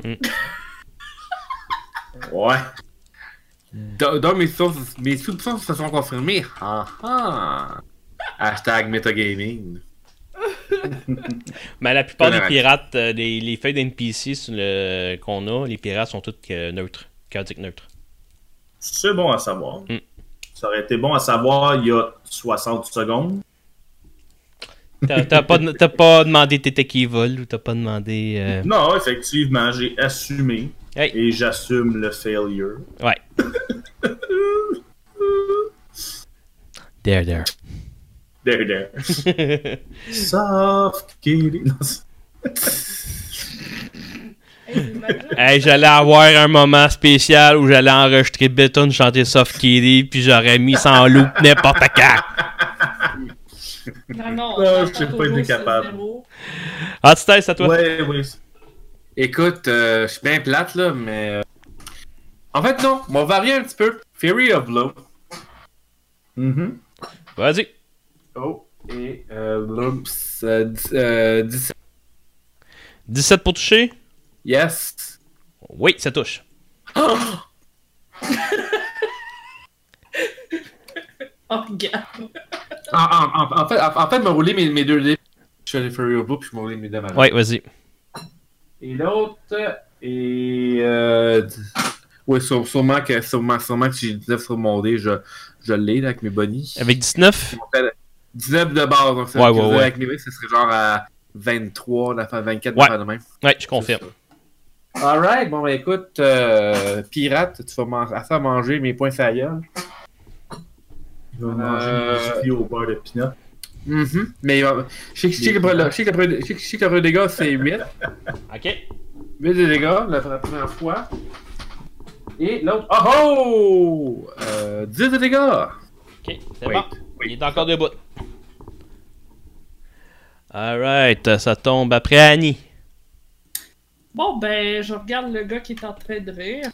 Ouais. Dans, dans mes sources, mes soupçons se sont confirmés. Ah ah. Hashtag metagaming. Mais la plupart des Correct. pirates, euh, les, les feuilles d'N P C sur le- qu'on a, les pirates sont toutes euh, neutres. Chaotiques neutres. C'est bon à savoir. Mm. Ça aurait été bon à savoir il y a soixante secondes. T'as t'as pas, t'as pas demandé tes tech evil ou t'as pas demandé. euh, Non, effectivement, j'ai assumé. Hey. Et j'assume le failure. Ouais. There, there. There, there. Soft kitty. Non, c'est- Hey, imagine. Hey, j'allais avoir un moment spécial où j'allais enregistrer Beton chanter Soft Kitty, puis j'aurais mis ça en loop n'importe quand. Non, non, Non, on je entend sais pas toujours été ce capable. zéro. Ah, tu testes à toi? Ouais, oui. Écoute, euh, je suis bien plate, là, mais... euh, En fait, non, on va varier un petit peu. Fury of Blow. Mhm. Vas-y. Oh, et euh, Lumps, euh, dix- euh, dix-sept. dix-sept pour toucher? Yes. Oui, ça touche. Oh, regarde. En, en, en, en fait, en, en fait, m'a roulé mes, mes deux dés. Je suis allé Fury of Blow, puis je m'ai roulé mes deux malades. Ouais, vas-y. Et l'autre est... Euh... Oui, sûre- sûrement que, sûrement, sûrement que si je disais sur mon dé, je, je l'ai là, avec mes bonnies. Avec dix-neuf? dix-neuf de base, donc ça Ouais, veut dire ouais, ouais. avec mes dés, ça serait genre à vingt-trois, d'affaires vingt-quatre, Ouais. d'affaires de même. Ouais, je confirme. Alright, bon, ben écoute, euh, pirate, tu vas man- à ça manger mes points sur la gueule. Il va manger Euh, du Jiffy au beurre de peanut. Mhm. Mais euh, je sais que- je sais que le- je sais que le premier- je sais que- je sais que le premier dégât c'est huit. Ok. huit de dégâts la, la première fois. Et l'autre. Oh oh! Euh, dix de dégâts! Ok, c'est Wait, bon. Il est encore debout. Alright, ça tombe après Annie. Bon, ben, je regarde le gars qui est en train de rire.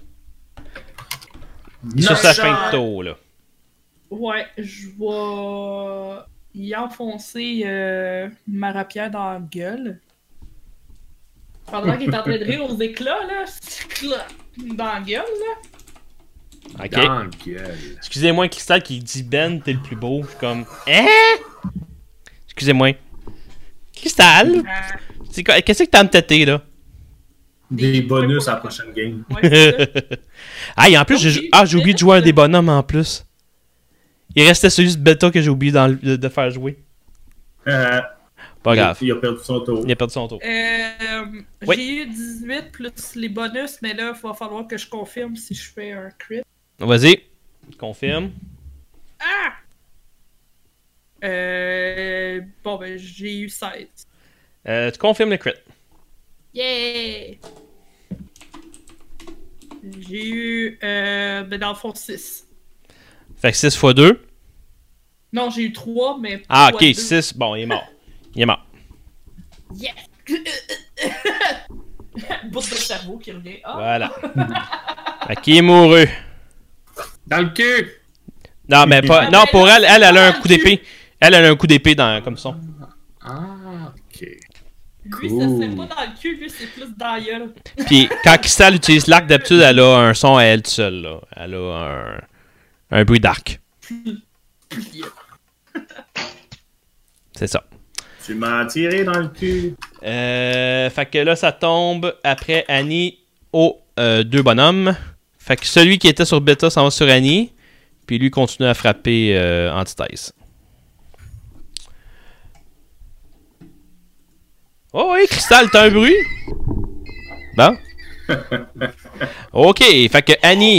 Sur sa Nice fin de shot. tour, là. Ouais, je vais y enfoncer euh, ma rapière dans la gueule. Pendant qu'il est en train de rire aux éclats, là. Dans la gueule, là. Ok. Dans la gueule. Excusez-moi, Cristal qui dit Ben, t'es le plus beau. Je suis comme. Hein? Excusez-moi. Cristal? Ah, C'est quoi- Qu'est-ce que t'as à me têter, là? Des bonus à la prochaine game. ouais, c'est ça. Ah, et en plus, j'ai ah, j'ai oublié de jouer un des bonhommes en plus. Il restait celui de bêta que j'ai oublié dans le- de, de faire jouer. Euh, Pas grave. Il a perdu son tour. Il a perdu son tour. Euh, Oui. J'ai eu dix-huit plus les bonus, mais là, il va falloir que je confirme si je fais un crit. Vas-y. Confirme. Ah! Euh, bon, ben, j'ai eu seize. Euh, tu confirmes le crit. Yeah! J'ai eu, euh, ben, dans le fond, six. Fait que six fois deux. Non, j'ai eu trois, mais. Ah, fois ok, deux. six. Bon, il est mort. Il est mort. Yes! Bout de cerveau qui revient. Ah! Voilà. Fait qu'il est moureux. Dans le cul! Non, mais pas. Ah, Non, ben pour là, elle, c'est elle, elle a pas un dans coup le d'épée. Elle, elle a un coup d'épée dans comme son. Ah, ok. Lui, Cool. ça c'est pas dans le cul, lui, c'est plus dans la gueule. Puis quand Crystal utilise l'arc, d'habitude, elle a un son à elle toute seule. Là. Elle a un, un bruit d'arc. C'est ça. Tu m'as tiré dans le cul. Euh, fait que là, ça tombe après Annie aux euh, deux bonhommes. Fait que celui qui était sur Beta s'en va sur Annie. Puis lui continue à frapper euh, antithèse. Oh oui, Crystal, t'as un bruit? Bon. Ok, fait que Annie.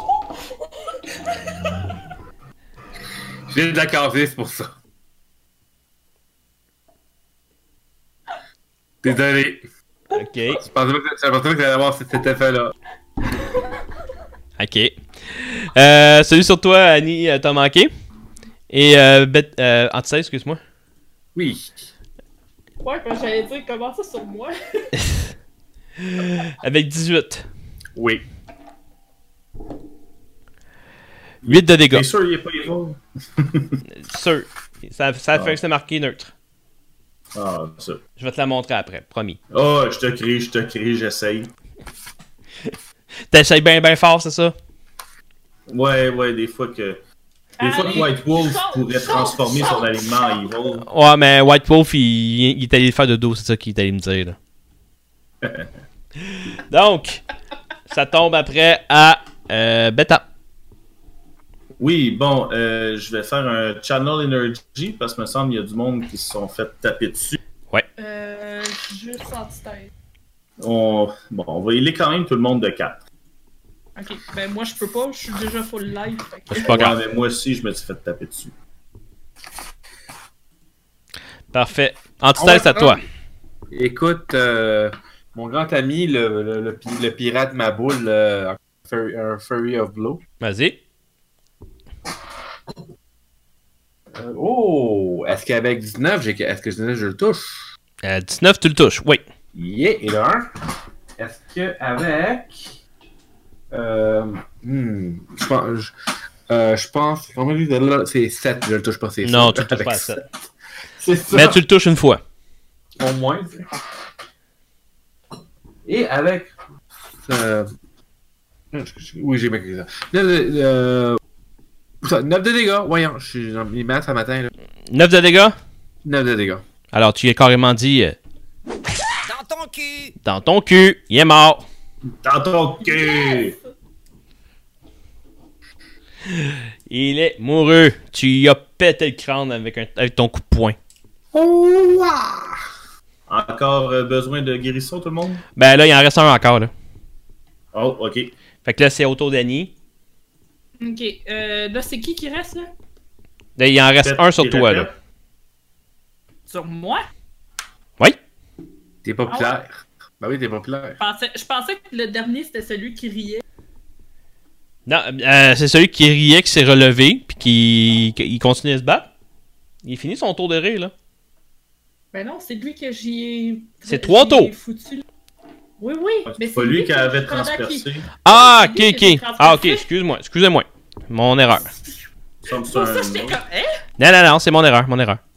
J'ai de la caser, c'est pour ça. Désolé. Ok. Je pensais pas que, je pensais pas que t'allais avoir cet cet effet-là. Ok. Euh, celui sur toi, Annie, euh, t'as manqué. Et euh, Bet- euh, antithèse, excuse-moi. Oui. Ouais, quand j'allais dire comment ça sur moi. Avec dix-huit. Oui. huit de dégâts. T'es sûr il est pas evil? Sûr. Ça, ça Ah. fait que c'est marqué neutre. Ah, ça. Je vais te la montrer après, promis. Oh, je te crie, je te crie, j'essaye. T'essayes bien bien fort, c'est ça? Ouais, ouais, des fois que. Des fois que Allez, White Wolf chante, pourrait chante, transformer chante, son alignement en evil. Ouais, mais White Wolf, il, il est allé le faire de dos, c'est ça qu'il est allé me dire. Là. Donc, ça tombe après à euh, Beta. Oui, bon, euh, je vais faire un Channel Energy parce que me semble qu'il y a du monde qui se sont fait taper dessus. Euh, juste antithèse. On... Bon, on va y aller quand même tout le monde de quatre. Ok, ben moi je peux pas, je suis déjà full life. Fait que... C'est pas Ouais, grave. mais moi aussi, je me suis fait taper dessus. Parfait. Antithèse à toi. Écoute, euh, mon grand ami, le, le, le, pi- le pirate Maboule, euh, Furry, un Furry of Blow. Vas-y. Euh, oh! Est-ce qu'avec dix-neuf, j'ai... est-ce que dix-neuf, je le touche? Euh, dix-neuf, tu le touches. Oui. Yeah! Et là, un. Est-ce qu'avec... Euh... Hmm... Je pense... Je, euh, je pense... Combien de là? C'est sept, je le touche pas, c'est Non, sept. tu le touches Avec pas à sept. C'est ça. Mais tu le touches une fois. Au moins. Et avec... Euh... Oui, j'ai marqué ça. neuf de, euh... ça, neuf de dégâts, voyons. Je suis dans mes maths ce matin. Là. neuf de dégâts? neuf de dégâts. Alors, tu lui as carrément dit... euh, Dans ton cul. dans ton cul, il est mort. Dans ton cul! Il est mouru. Tu lui as pété le crâne avec, un, avec ton coup de poing. Oh, wow. Encore euh, besoin de guérison, tout le monde? Ben là, il en reste un encore, là. Oh, ok. Fait que là, c'est autour d'Annie. Ok, euh, là, c'est qui qui reste, là? Là, il en reste Peut-être un sur qu'il toi, répète. là. Sur moi? Oui? T'es populaire. Ben oui, t'es populaire. Je pensais, je pensais que le dernier, c'était celui qui riait. Non, euh, c'est celui qui riait, qui s'est relevé, puis qui, qui il continue à se battre. Il finit son tour de rire, là. Ben non, c'est lui que j'y ai... C'est trois j'y ai tours. foutu. Oui, oui, mais C'est pas lui qui que- avait pendant qu'il- transpercé. Ah, c'est ok, lui que j'ai ok. Ah, ok, transpercé. excuse-moi, excusez-moi. Mon erreur. Comme Pour ça, un j'étais autre. comme... Hein? Non, non, non, c'est mon erreur, mon erreur.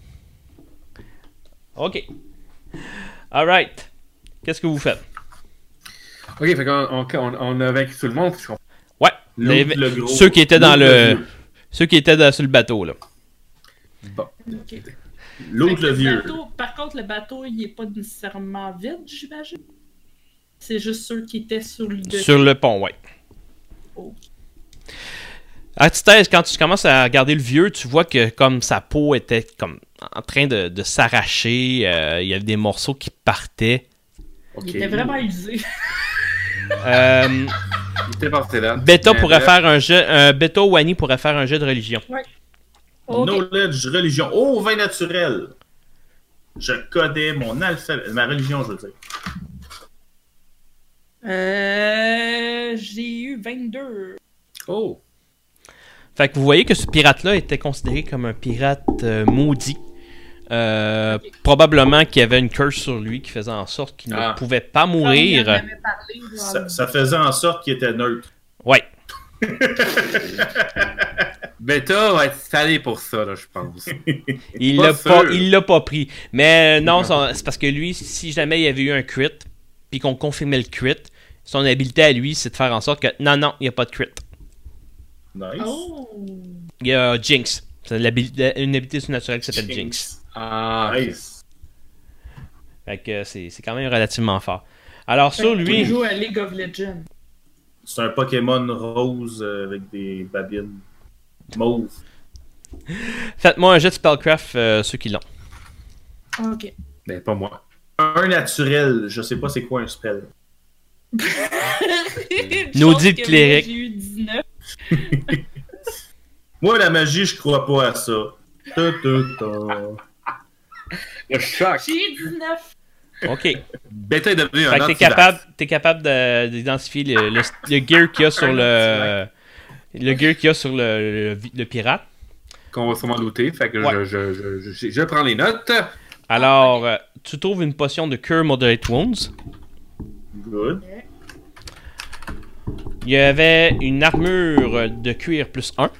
Ok. Alright. Qu'est-ce que vous faites? Ok, fait qu'on on, on, on a vaincu tout le monde. Je comprends. Ouais. L'autre, les- le gros. ceux qui étaient dans L'autre, le... vieux. Ceux qui étaient dans- sur le bateau, là. Bon. Ok. Fait L'autre, que le vieux. bateau- par contre, le bateau, il est pas nécessairement vide, j'imagine. C'est juste ceux qui étaient sur le dessus. Sur le pont, ouais. Oh. À petite thèse, quand tu commences à regarder le vieux, tu vois que comme sa peau était comme en train de, de s'arracher, euh, il y avait des morceaux qui partaient. Ok. Il était vraiment usé. Euh, Il était parti là. Beta Mais pourrait bref. faire un jeu, euh, Beta ou Annie pourrait faire un jeu de religion. Ok. Knowledge, religion. Oh, vin naturel. Je codais mon alphabet. Ma religion, je veux dire. Euh, j'ai eu vingt-deux. Oh. Fait que vous voyez que ce pirate-là était considéré comme un pirate euh, maudit. Euh, Probablement qu'il y avait une curse sur lui qui faisait en sorte qu'il Ah. ne pouvait pas Comme il en mourir. avait parlé, genre, Ça, ça faisait en sorte qu'il était neutre. Ouais. Beta va être salé pour ça, là, je pense. Il Pas l'a pas, sûr. il l'a pas pris. Mais euh, non, son- c'est parce que lui, si jamais il y avait eu un crit, puis qu'on confirmait le crit, son habilité à lui, c'est de faire en sorte que non, non, il n'y a pas de crit. Nice. Oh! Il y a Jinx. C'est l'habilité- une habilité surnaturelle qui s'appelle Jinx. Ah. Nice. Fait que c'est c'est quand même relativement fort. Alors sur Il lui, joue à League of Legends. C'est un Pokémon rose euh, avec des babines mauves. faites-moi un jet de spellcraft, euh, ceux qui l'ont. Ok. Ben, pas moi. Un naturel, je sais pas c'est quoi un spell. Nous Chose dit que cléric. moi, J'ai eu dix-neuf. Moi, la magie, je crois pas à ça. Ta, ta, ta. Le choc. J'ai eu dix-neuf. Ok. Beta est devenu un Fait que t'es antivax. capable, t'es capable de- d'identifier le, le, le gear qu'il y a sur le. Le gear qu'il y a sur le, le, le pirate. Qu'on va sûrement looter. Fait que Ouais. je, je, je, je, je prends les notes. Alors, euh, tu trouves une potion de Cure Moderate Wounds. Good. Il y avait une armure de cuir plus un.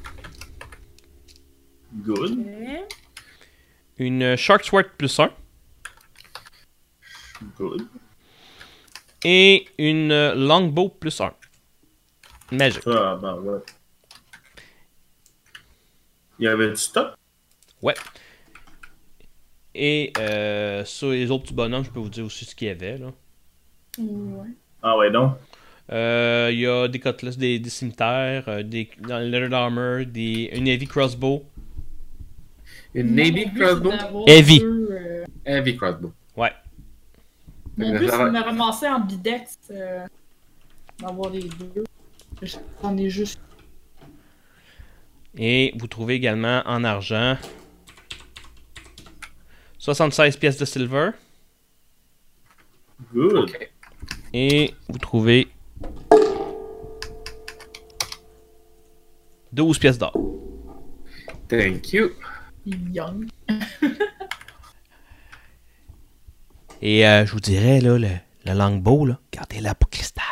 Good. Une Shark Sword plus un. Good. Et une Longbow plus un. Magique. Ah, ben ouais. Il y avait du stock. Ouais. Et euh, sur les autres petits bonhommes, je peux vous dire aussi ce qu'il y avait. Là. Ouais. Ah ouais, non. Euh, Il y a des cutlasses, des, des cimetières, euh, des dans le leather armor, des, une heavy crossbow. Une Navy Mon but, crossbow. c'est d'avoir Heavy. deux, euh, Heavy crossbow. Ouais. Mon Fait que but, ça c'est va- de me ramasser en bidex. Euh, d'avoir les deux. J'en ai juste. Et vous trouvez également en argent soixante-seize pièces de silver, Good. Ok. Et vous trouvez douze pièces d'or. Thank you. Young. Et euh, je vous dirais, là, le, le longbow, là, gardez-le pour cristal.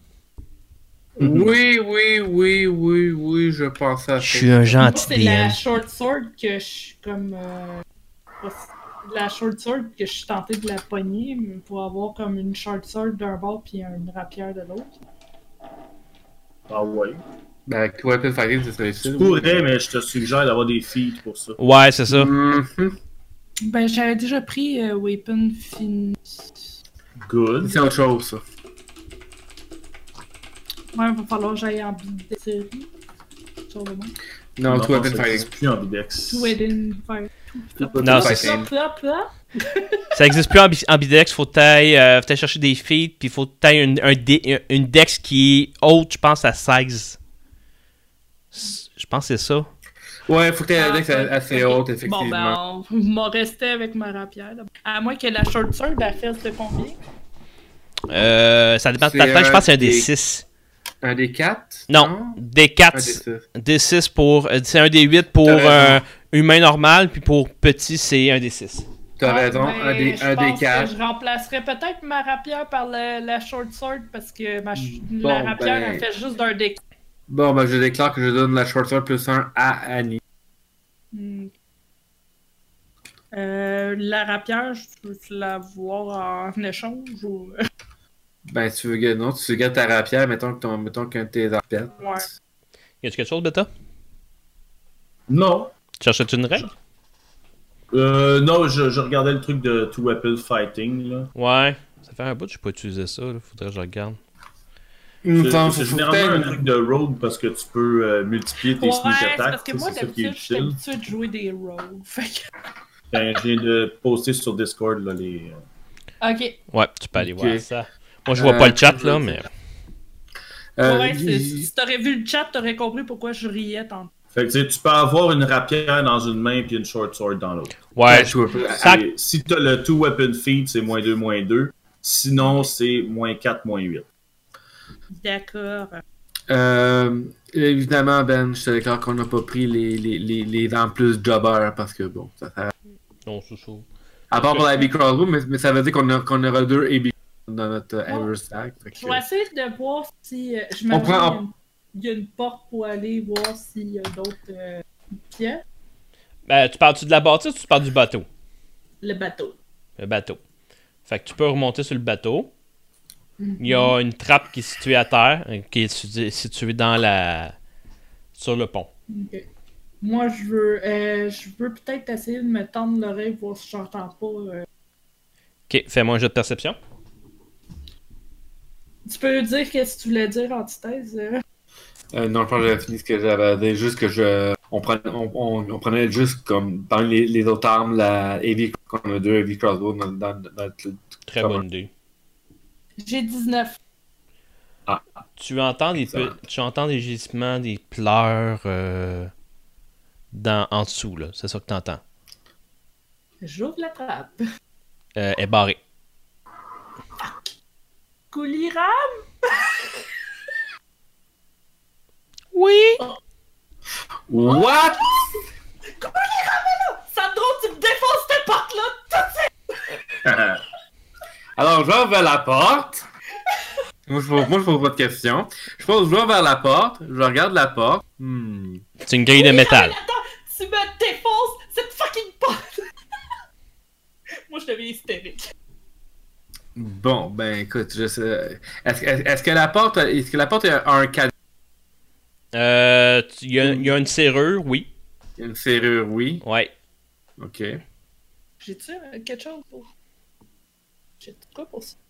Oui, oui, oui, oui, oui, je pense à Je ça. suis un Moi, gentil c'est D la M. short sword que je suis comme. Euh, la short sword que je suis tenté de la pogner mais pour avoir comme une short sword d'un bord puis une rapière de l'autre. Ah ouais. Ben, avec toi, Weapon Fighting, ce serait Tu utile. pourrais, mais je te suggère d'avoir des feats pour ça. Ouais, c'est ça. Mhm. Ben, j'avais déjà pris euh, Weapon Fin. Good. C'est autre chose, ça. Ouais, il va falloir que j'aille en bidextérité. Sur le monde. Non, Non, toi, Weapon ça Fighting. existe plus en bidex. Tout Eden Fire. Non, c'est c'est ça. Plop, plop, plop. Ça existe plus en, bi- en bidex. Faut t'aille euh, faut t'aille chercher des feats, puis faut t'aille une, un dé- une dex qui est haute, je pense, à seize. Je pense que c'est ça. Ouais, faut que t'aies Ah, un dex ouais. assez Ok. haute, Bon, effectivement. ben, on m'en restait avec ma rapière. là. À moins que la short sword, elle fasse de combien? Euh, ça dépend de C'est ta taille. Je un pense que c'est un D des- six. Un des quatre? Non, D Un quatre. des six. D six pour. euh, c'est un D huit pour T'as raison. euh, humain normal, puis pour petit, c'est un D six. T'as Ah, raison, ben, un des, je un des pense que quatre. je remplacerais peut-être ma rapière par la, la short sword parce que ma ch- Bon, la rapière, ben. elle fait juste d'un deck. Bon, ben, je déclare que je donne la short sword plus un à Annie. Hmm. Euh, la rapière, je peux la voir en échange ou. Ben, si tu veux, ga- non, si tu veux garder ta rapière, mettons que ton, mettons qu'un de tes rapières. Ouais. Y a-tu quelque chose, Beta? Non. Tu cherchais une règle? Euh, non, je, je regardais le truc de Two Weapon Fighting, là. Ouais. Ça fait un bout que je n'ai pas utilisé ça. Là. Faudrait que je regarde. Une C'est fois, c'est faut- faut généralement un peut-être- truc de rogue parce que tu peux euh, multiplier tes Ouais, sneak c'est attacks. parce que tu sais, moi, c'est ça qui est d'habitude, je suis utile. habitué de jouer des rogues. Fait que... Ben, je viens de poster sur Discord là, les. euh, Ok. Ouais, tu peux aller Ok. voir ça. Moi, je vois Euh, pas le chat, je- là, mais. Euh, ouais, c'est- il- si t'aurais vu le chat, t'aurais compris pourquoi je riais tantôt. Fait que tu sais, tu peux avoir une rapière dans une main puis une short sword dans l'autre. Ouais, tu vois, Ça- Et si t'as le Two Weapon Feat, c'est moins deux, moins deux. Sinon, c'est moins quatre, moins huit. D'accord. Euh, évidemment, Ben, je te déclare qu'on n'a pas pris les, les, les, les en plus jobbers parce que bon, ça sert à... non, c'est ça. À part pour la A B Crossbow, mais, mais ça veut dire qu'on a- qu'on aura deux A B dans notre euh, Ever Stack. fait que- Je vais essayer de voir si. euh, je On m'imagine prend- qu'il y a une- il y a une porte pour aller voir s'il y a d'autres euh, pièces. Ben, tu parles-tu de la bâtisse ou tu parles du bateau? Le bateau. Le bateau. Fait que tu peux remonter sur le bateau. Il y a une trappe qui est située à terre, euh, qui est située, située dans la. sur le pont. Ok. Moi, je veux, euh, je veux peut-être essayer de me tendre l'oreille, voir si j'entends pas. euh. Ok, fais-moi un jeu de perception. Tu peux dire qu'est-ce que tu voulais dire, antithèse? euh? Euh, non, je pense que j'avais fini ce que j'avais à dire. Juste que je. On prenait, on, on, on prenait juste comme dans les, les autres armes, la A V, qu'on a deux A V Crossbow dans, dans, dans notre. Très Comment? bonne idée. J'ai dix-neuf. Tu entends des, Ça. pe- tu entends des gisements, des pleurs euh, dans, en dessous, là. C'est ça que tu entends. J'ouvre la trappe. Euh, est barré. Couliram? Oui! What? Sandro, tu me défonces cette porte-là! Alors, je vais vers la porte. Moi, je pose, moi, je pose pas de questions. Je pose, je vais vers la porte. Je regarde la porte. Hmm. C'est une grille de métal. Attends, tu me défonces cette fucking porte! Moi, je deviens hystérique. Bon, ben, écoute, je sais. Est-ce, que- est-ce que la porte, est-ce que la porte a un cadenas? Euh, tu- Il y, a- il y a une serrure, oui. Une serrure, oui. Ouais. Ok. J'ai-tu euh, quelque chose pour. J'ai quoi pour ça?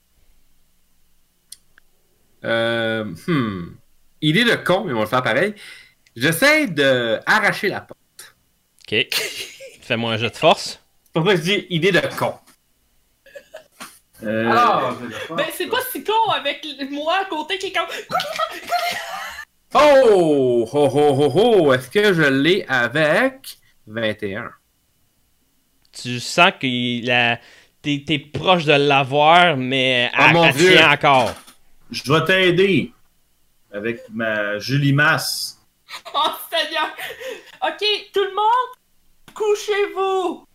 Euh, hmm. Idée de con, mais on va le faire pareil. J'essaie de arracher la porte. Ok. Fais-moi un jeu de force. C'est pour ça que je dis idée de con. Euh, Alors, Ben, c'est pas si con avec l- moi à côté qui est comme. oh, oh, oh, oh, oh, est-ce que je l'ai avec vingt et un? Tu sens que la, t'es, t'es proche de l'avoir, mais Oh, elle, mon elle Dieu. tient encore. Je vais t'aider avec ma Julie Masse. Oh, Seigneur! Ok, tout le monde, couchez-vous!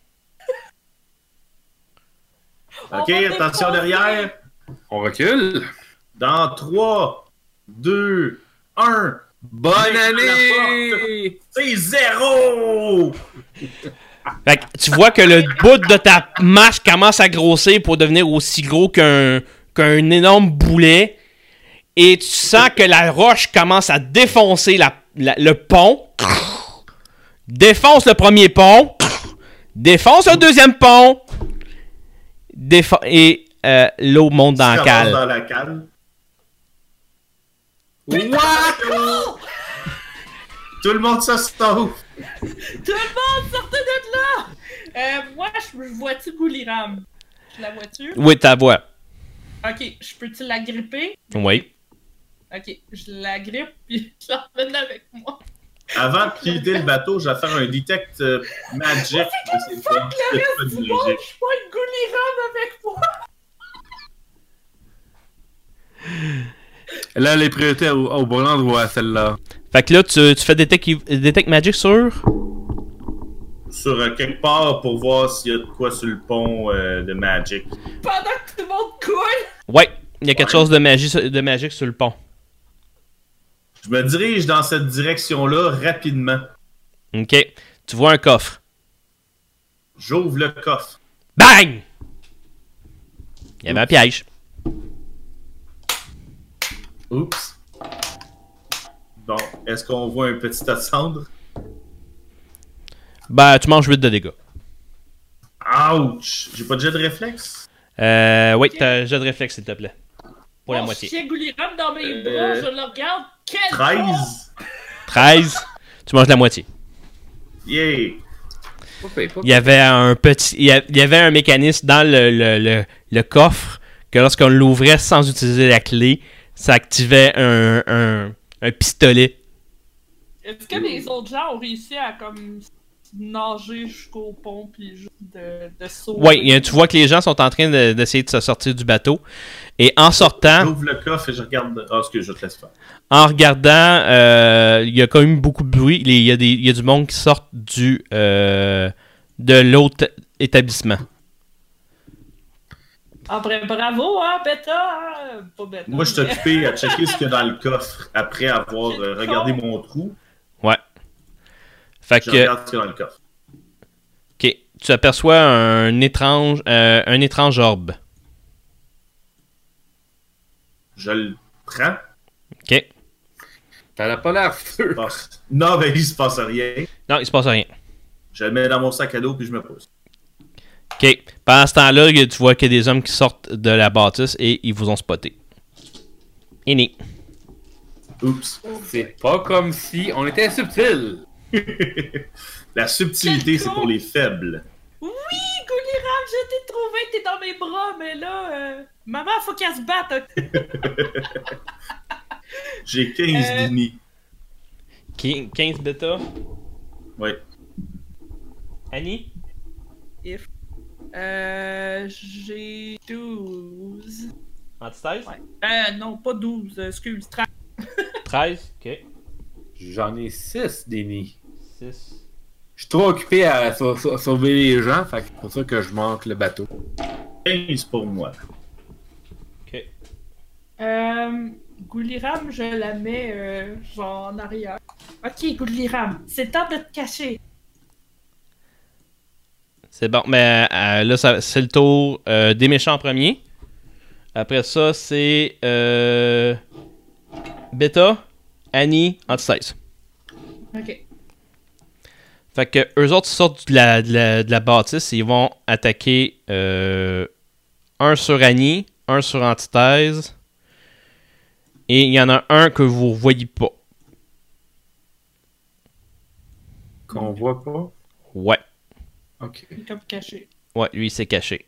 On Ok, va attention défoncer. derrière. On recule. Dans trois, deux, un. Bonne Viens à la année! C'est zéro! Fait que tu vois que le bout de ta mâche commence à grossir pour devenir aussi gros qu'un qu'un énorme boulet. Et tu sens que la roche commence à défoncer la, la- le pont. Défonce le premier pont. Défonce le deuxième pont. Défo- et euh, l'eau monte dans la Ça cale. avance dans la cale. What? Tout le monde se sauve. Tout le monde, sortez de là! Euh, moi, je, je vois-tu Gouliram? Je la vois-tu? Oui, ta voix. Ok, je peux-tu la gripper? Oui. Ok, je la grippe puis je l'emmène avec moi. Avant de quitter le bateau, je vais faire un detect euh, magic. C'est Fuck le reste du monde, je vois une Gouliram avec moi! Là, les priorités au, au bon endroit, celle-là. Fait que là, tu, tu fais Detect, Detect Magic sur. Sur euh, quelque part pour voir s'il y a de quoi sur le pont euh, de Magic. Pendant que tout le monde coule! Ouais, il y a quelque Ouais. chose de, magie, de magique sur le pont. Je me dirige dans cette direction-là rapidement. Ok. Tu vois un coffre. J'ouvre le coffre. Bang! Il y avait un piège. Oups. Bon, est-ce qu'on voit un petit tas de cendres? Ben, tu manges huit de dégâts. Ouch! J'ai pas de jet de réflexe? Euh, oui, t'as un jet de réflexe, s'il te plaît. Pour la Mon moitié. chien Gouliram dans mes Euh, bras, je le regarde. Quel con! treize! treize. Tu manges la moitié. Yeah! Il y avait un petit. Il y a- il y avait un mécanisme dans le, le, le, le coffre que lorsqu'on l'ouvrait sans utiliser la clé, ça activait un, un, un pistolet. Est-ce que les autres gens ont réussi à comme nager jusqu'au pont puis juste de, de sauter? Oui, il y a- tu vois que les gens sont en train de- d'essayer de se sortir du bateau. Et en sortant, J'ouvre le coffre et je regarde. Ah, excuse, je te laisse faire. en regardant, euh, il y a quand même beaucoup de bruit. Il y a, des, il y a du monde qui sort du, euh, de l'autre établissement. Ah, bra- bravo, hein, Beta! Hein? Pas Beta. Moi, je suis mais- occupé à checker ce qu'il y a dans le coffre après avoir euh, regardé mon trou. Ouais. Fait Je que, regarde ce qu'il y a dans le coffre. ok, tu aperçois un étrange, euh, un étrange orbe. Je le prends. Ok. T'en as pas l'air sûr. Passe. Non, ben il se passe rien. Non, il se passe rien. Je le mets dans mon sac à dos puis je me pose. Ok. Pendant ce temps-là, tu vois qu'il y a des hommes qui sortent de la bâtisse et ils vous ont spoté. Ini. Oups. C'est pas comme si on était subtil. La subtilité, c'est pour les faibles. Oui, Gouliram, je t'ai trouvé, t'es dans mes bras, mais là, euh, maman, faut qu'elle se batte. ok? J'ai quinze Euh. demi. Qui- quinze bêta. Ouais. Annie? If. Euh, j'ai douze. Antithèse? Ouais. Euh, non, pas douze, excuse, treize. treize. Ok. J'en ai six, Denis. six. Je suis trop occupé à sau- sau- sauver les gens, fait que c'est pour ça que je manque le bateau. quinze pour moi. Ok. Euh, Gouliram, je la mets, euh, genre en arrière. Ok, Gouliram, c'est temps de te cacher. C'est bon, mais euh, là, ça- c'est le tour euh, des méchants en premier. Après ça, c'est euh, Beta, Annie, Antithèse. Ok. Fait que eux autres sortent de la, de la, de la bâtisse et ils vont attaquer euh, un sur Annie, un sur Antithèse. Et il y en a un que vous voyez pas. Qu'on voit pas. Ouais. Ok. Il est comme caché. Ouais, lui, il s'est caché.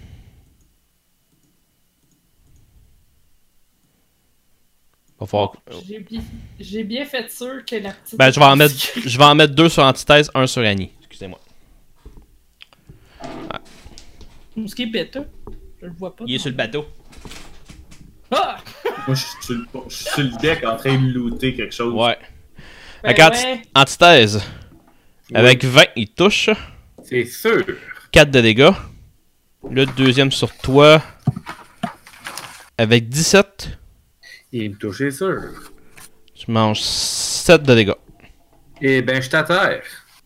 Va falloir... J'ai bien, j'ai bien fait sûr que la petite. Ben, je vais en mettre, je vais en mettre deux sur Antithèse, un sur Annie. Excusez-moi. Ouais. Où est-ce qu'il est bêta? Je le vois pas. Il est sur le bateau. Ah! Moi, je suis sur le, je suis sur le deck en train de looter quelque chose. Ouais. Ben Fait qu'anti- ouais. antithèse. Avec vingt, il touche. C'est sûr. quatre de dégâts. Le deuxième sur toi. Avec dix-sept. Il me touche, c'est sûr. Tu manges sept de dégâts. Eh ben, je t'atterre.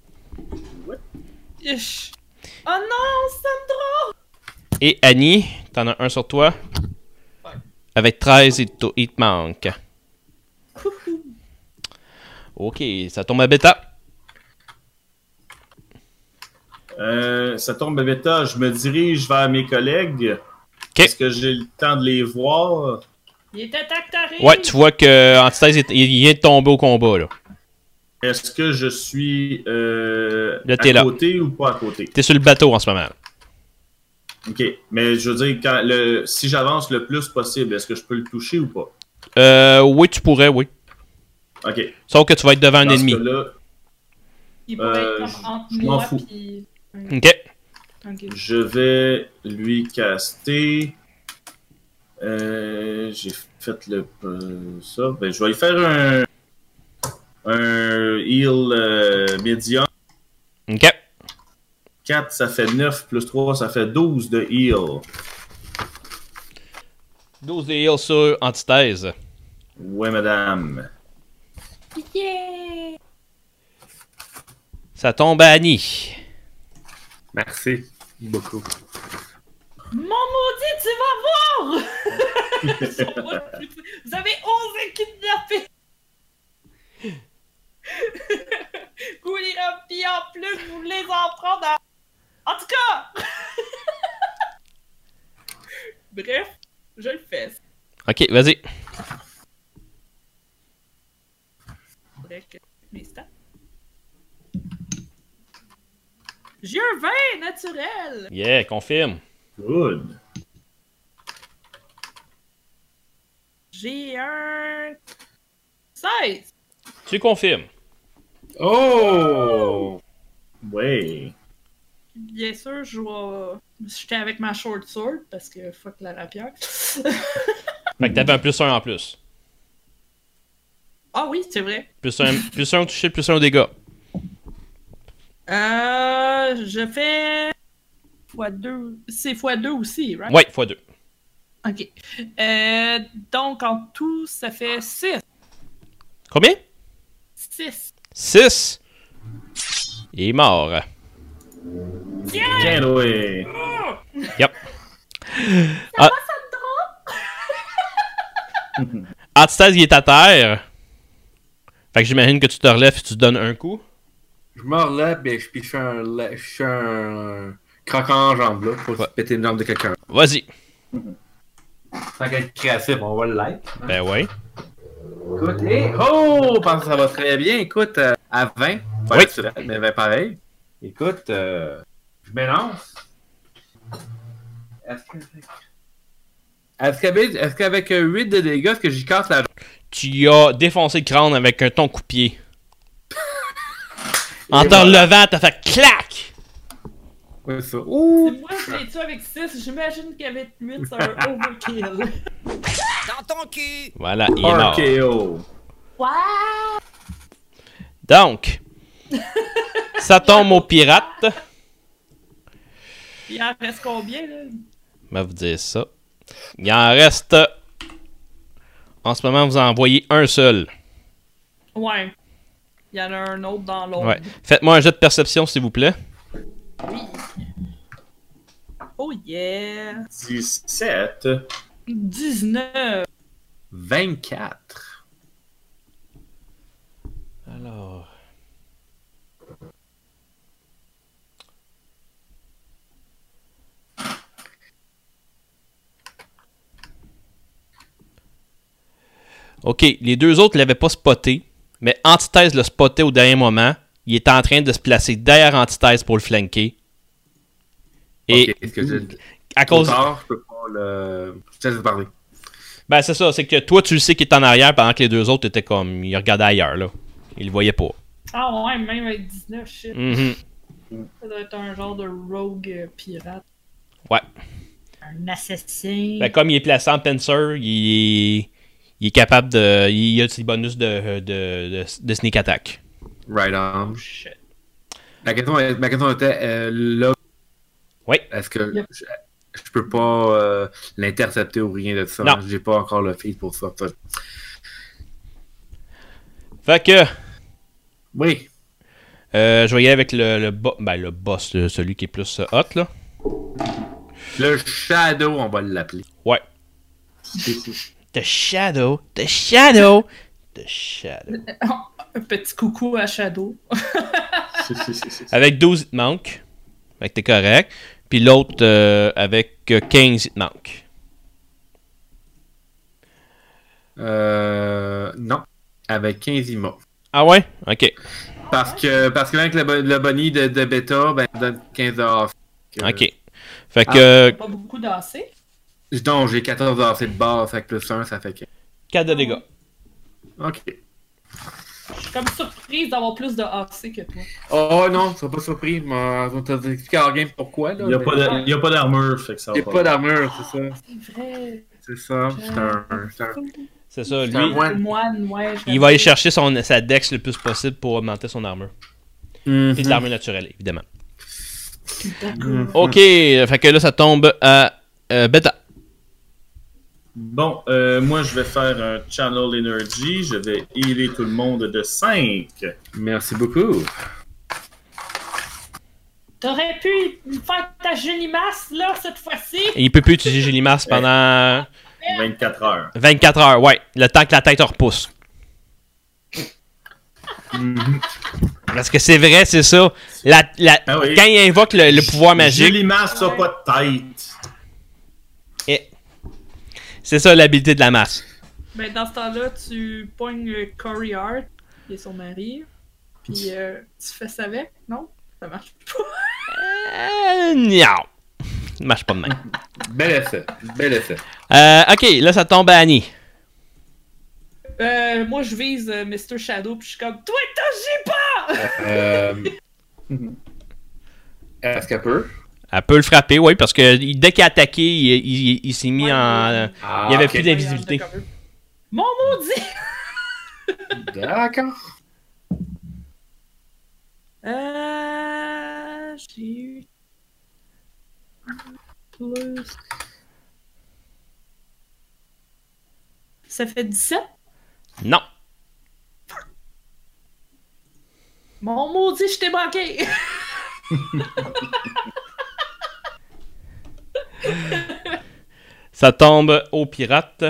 Ich. Oh non, Sandra! Et Annie, t'en as un sur toi. Ouais. Avec treize, il te, il te manque. Ok, ça tombe à bêta. Euh, ça tombe à bêta, je me dirige vers mes collègues. Est-ce que j'ai le temps de les voir? Il est attaque taré! Ouais, tu vois que Antithèse, il il vient de tomber au combat, là. Est-ce que je suis euh, Là, à t'es là. côté ou pas à côté? T'es sur le bateau en ce moment. Ok, mais je veux dire, quand le, si j'avance le plus possible, est-ce que je peux le toucher ou pas? Euh, oui, tu pourrais, oui. Ok. Sauf que tu vas être devant un Dans ce ennemi. cas-là, Il pourrait Euh, être comme entre je m'en moi fous. pis... Ok. Ok. je vais lui caster. Euh, j'ai fait le euh, ça. Ben, je vais lui faire un un heal euh, médium. Ok. quatre, ça fait neuf, plus trois, ça fait douze de heal. douze de heal sur Antithèse. Ouais, madame. Yeah! Ça tombe à Annie. Merci beaucoup. Mon maudit, tu vas voir! Vous avez osé kidnapper! Vous les remplis en plus, vous les en prendre en... En tout cas! Bref, je le fais. Ok, vas-y. Faudrait que mes stats. J'ai un vingt naturel! Yeah, confirme. Good. J'ai un seize! Tu confirmes. Oh! Ouais. Bien sûr, je vais. J'étais avec ma short sword parce que fuck la rapière. Fait que t'avais un plus un en plus. Ah oui, c'est vrai. Plus un, plus un au toucher, plus un au dégâts. Euh. Je fais. fois deux. C'est fois deux aussi, right? Ouais, fois deux. Ok. Euh, donc, en tout, ça fait six. Combien? six. six. Il est mort. Tiens! Tiens, ouais. Yep. Ah. Antithèse, il est à terre. Fait que j'imagine que tu te relèves et tu te donnes un coup. Je me relève, ben, je, puis je fais un, la- je fais un croquant en jambe, là, pour Ouais. péter une jambe de quelqu'un. Vas-y. Tant qu'être créatif, on va le like. Ben ouais. Écoute, et oh! Pense que ça va très bien. Écoute, euh, à vingt, pas Oui. naturel, mais vingt pareil. Écoute, euh, je m'élance. Est-ce que... Est-ce qu'avec, est-ce qu'avec euh, huit de dégâts, est-ce que j'y casse la jambe? Tu as défoncé le crâne avec un ton coup de pied. En Et te voilà. relevant, t'as fait clac! Ouais, ça. Ouh! C'est moi, je l'ai tué avec six. J'imagine qu'avec huit, c'est un overkill. Dans ton cul. Voilà, il est mort. R K O. Wow! Donc, ça tombe au pirate. Il en reste combien, là? Je vais vous dire ça. Il en reste. En ce moment, vous en envoyez un seul. Ouais. Il y en a un autre dans l'autre. Ouais. Faites-moi un jet de perception, s'il vous plaît. Oui. Oh yeah! dix-sept. dix-neuf. vingt-quatre. Alors. Ok, les deux autres ne l'avaient pas spoté, mais Antithèse le spottait au dernier moment. Il était en train de se placer derrière Antithèse pour le flanquer. Et Ok, est-ce que je... à Trop cause. tard, je peux pas le... Je te laisse parler. Ben, c'est ça, c'est que toi, tu le sais qu'il est en arrière pendant que les deux autres étaient comme. Ils regardaient ailleurs, là. Ils le voyaient pas. Ah ouais, même avec dix-neuf, shit. Mhm. Ça doit être un genre de rogue euh, pirate. Ouais. Un assassin. Ben, comme il est placé en pincer, il est, il est capable de. Il a ses bonus de, de, de, de sneak attack. Right on. Oh, shit. Ma question, ma question était, euh, là, Oui. est-ce que Yep. je, je peux pas euh, l'intercepter ou rien de ça? Non. J'ai pas encore le feed pour ça. ça. Fait que. Oui. Euh, je vais y aller avec le, le, bo- ben, le boss, le- celui qui est plus euh, hot, là. Le Shadow, on va l'appeler. Ouais. The Shadow. The Shadow. The Shadow. Un petit coucou à Shadow. Avec douze, il te manque. Fait que t'es correct. Puis l'autre, euh, avec euh, quinze, il te manque. Euh, non. Avec quinze I M A. Ah ouais? Ok. Parce que, parce que avec le, bo- le bonnie de, de bêta, ben, il donne quinze heures. Ok. Fait que Pas beaucoup d'A C. Non, j'ai quatorze heures de base, avec plus un, ça fait quinze. quatre de dégâts. Ok. Je suis comme surprise d'avoir plus de A C que toi. Oh non, tu seras pas surpris. mais On va t'expliquer en game pourquoi. Là, Il n'y a, mais- pas de- il y a pas d'armure, fait que ça va Il n'y a pas d'armure, c'est ça. C'est vrai. C'est ça. C'est un. C'est un. C'est ça, C'est un lui, moine. Moine, ouais. il va aller chercher son, sa dex le plus possible pour augmenter son armure. Mhm. Et de l'armure naturelle, évidemment. D'accord. Ok, fait que là, ça tombe à euh, Beta. Bon, euh, moi je vais faire un Channel Energy. Je vais healer tout le monde de cinq. Merci beaucoup. T'aurais pu faire ta gélimasse, là, cette fois-ci? Et il peut plus utiliser Gélimas pendant vingt-quatre heures. vingt-quatre heures, ouais. Le temps que la tête repousse. Mhm. Parce que c'est vrai, c'est ça. La, la- Ah oui. Quand il invoque le, le pouvoir magique, Gélimas n'a pas de tête. et- c'est ça l'habilité de la masse. Ben, dans ce temps-là, tu pognes euh, Corey Hart, qui est son mari, puis euh, tu fais ça avec, non? Ça marche pas. Euh, non. Ça marche pas de même. Bel essai. Bel essai. Euh, ok, là, ça tombe à Annie. Euh, moi, je vise euh, mister Shadow, puis je suis comme, toi, t'agis pas! Euh... Est-ce qu'elle peut? Elle peut le frapper, oui, parce que il- dès qu'il a attaqué, il, il- il s'est mis Ouais, en. ouais. Ah, Il y avait ok. plus d'invisibilité. Mon maudit! D'accord. Euh. J'ai eu. Plus. Ça fait dix-sept? Non. Mon maudit, je t'ai manqué! Ça tombe au pirate.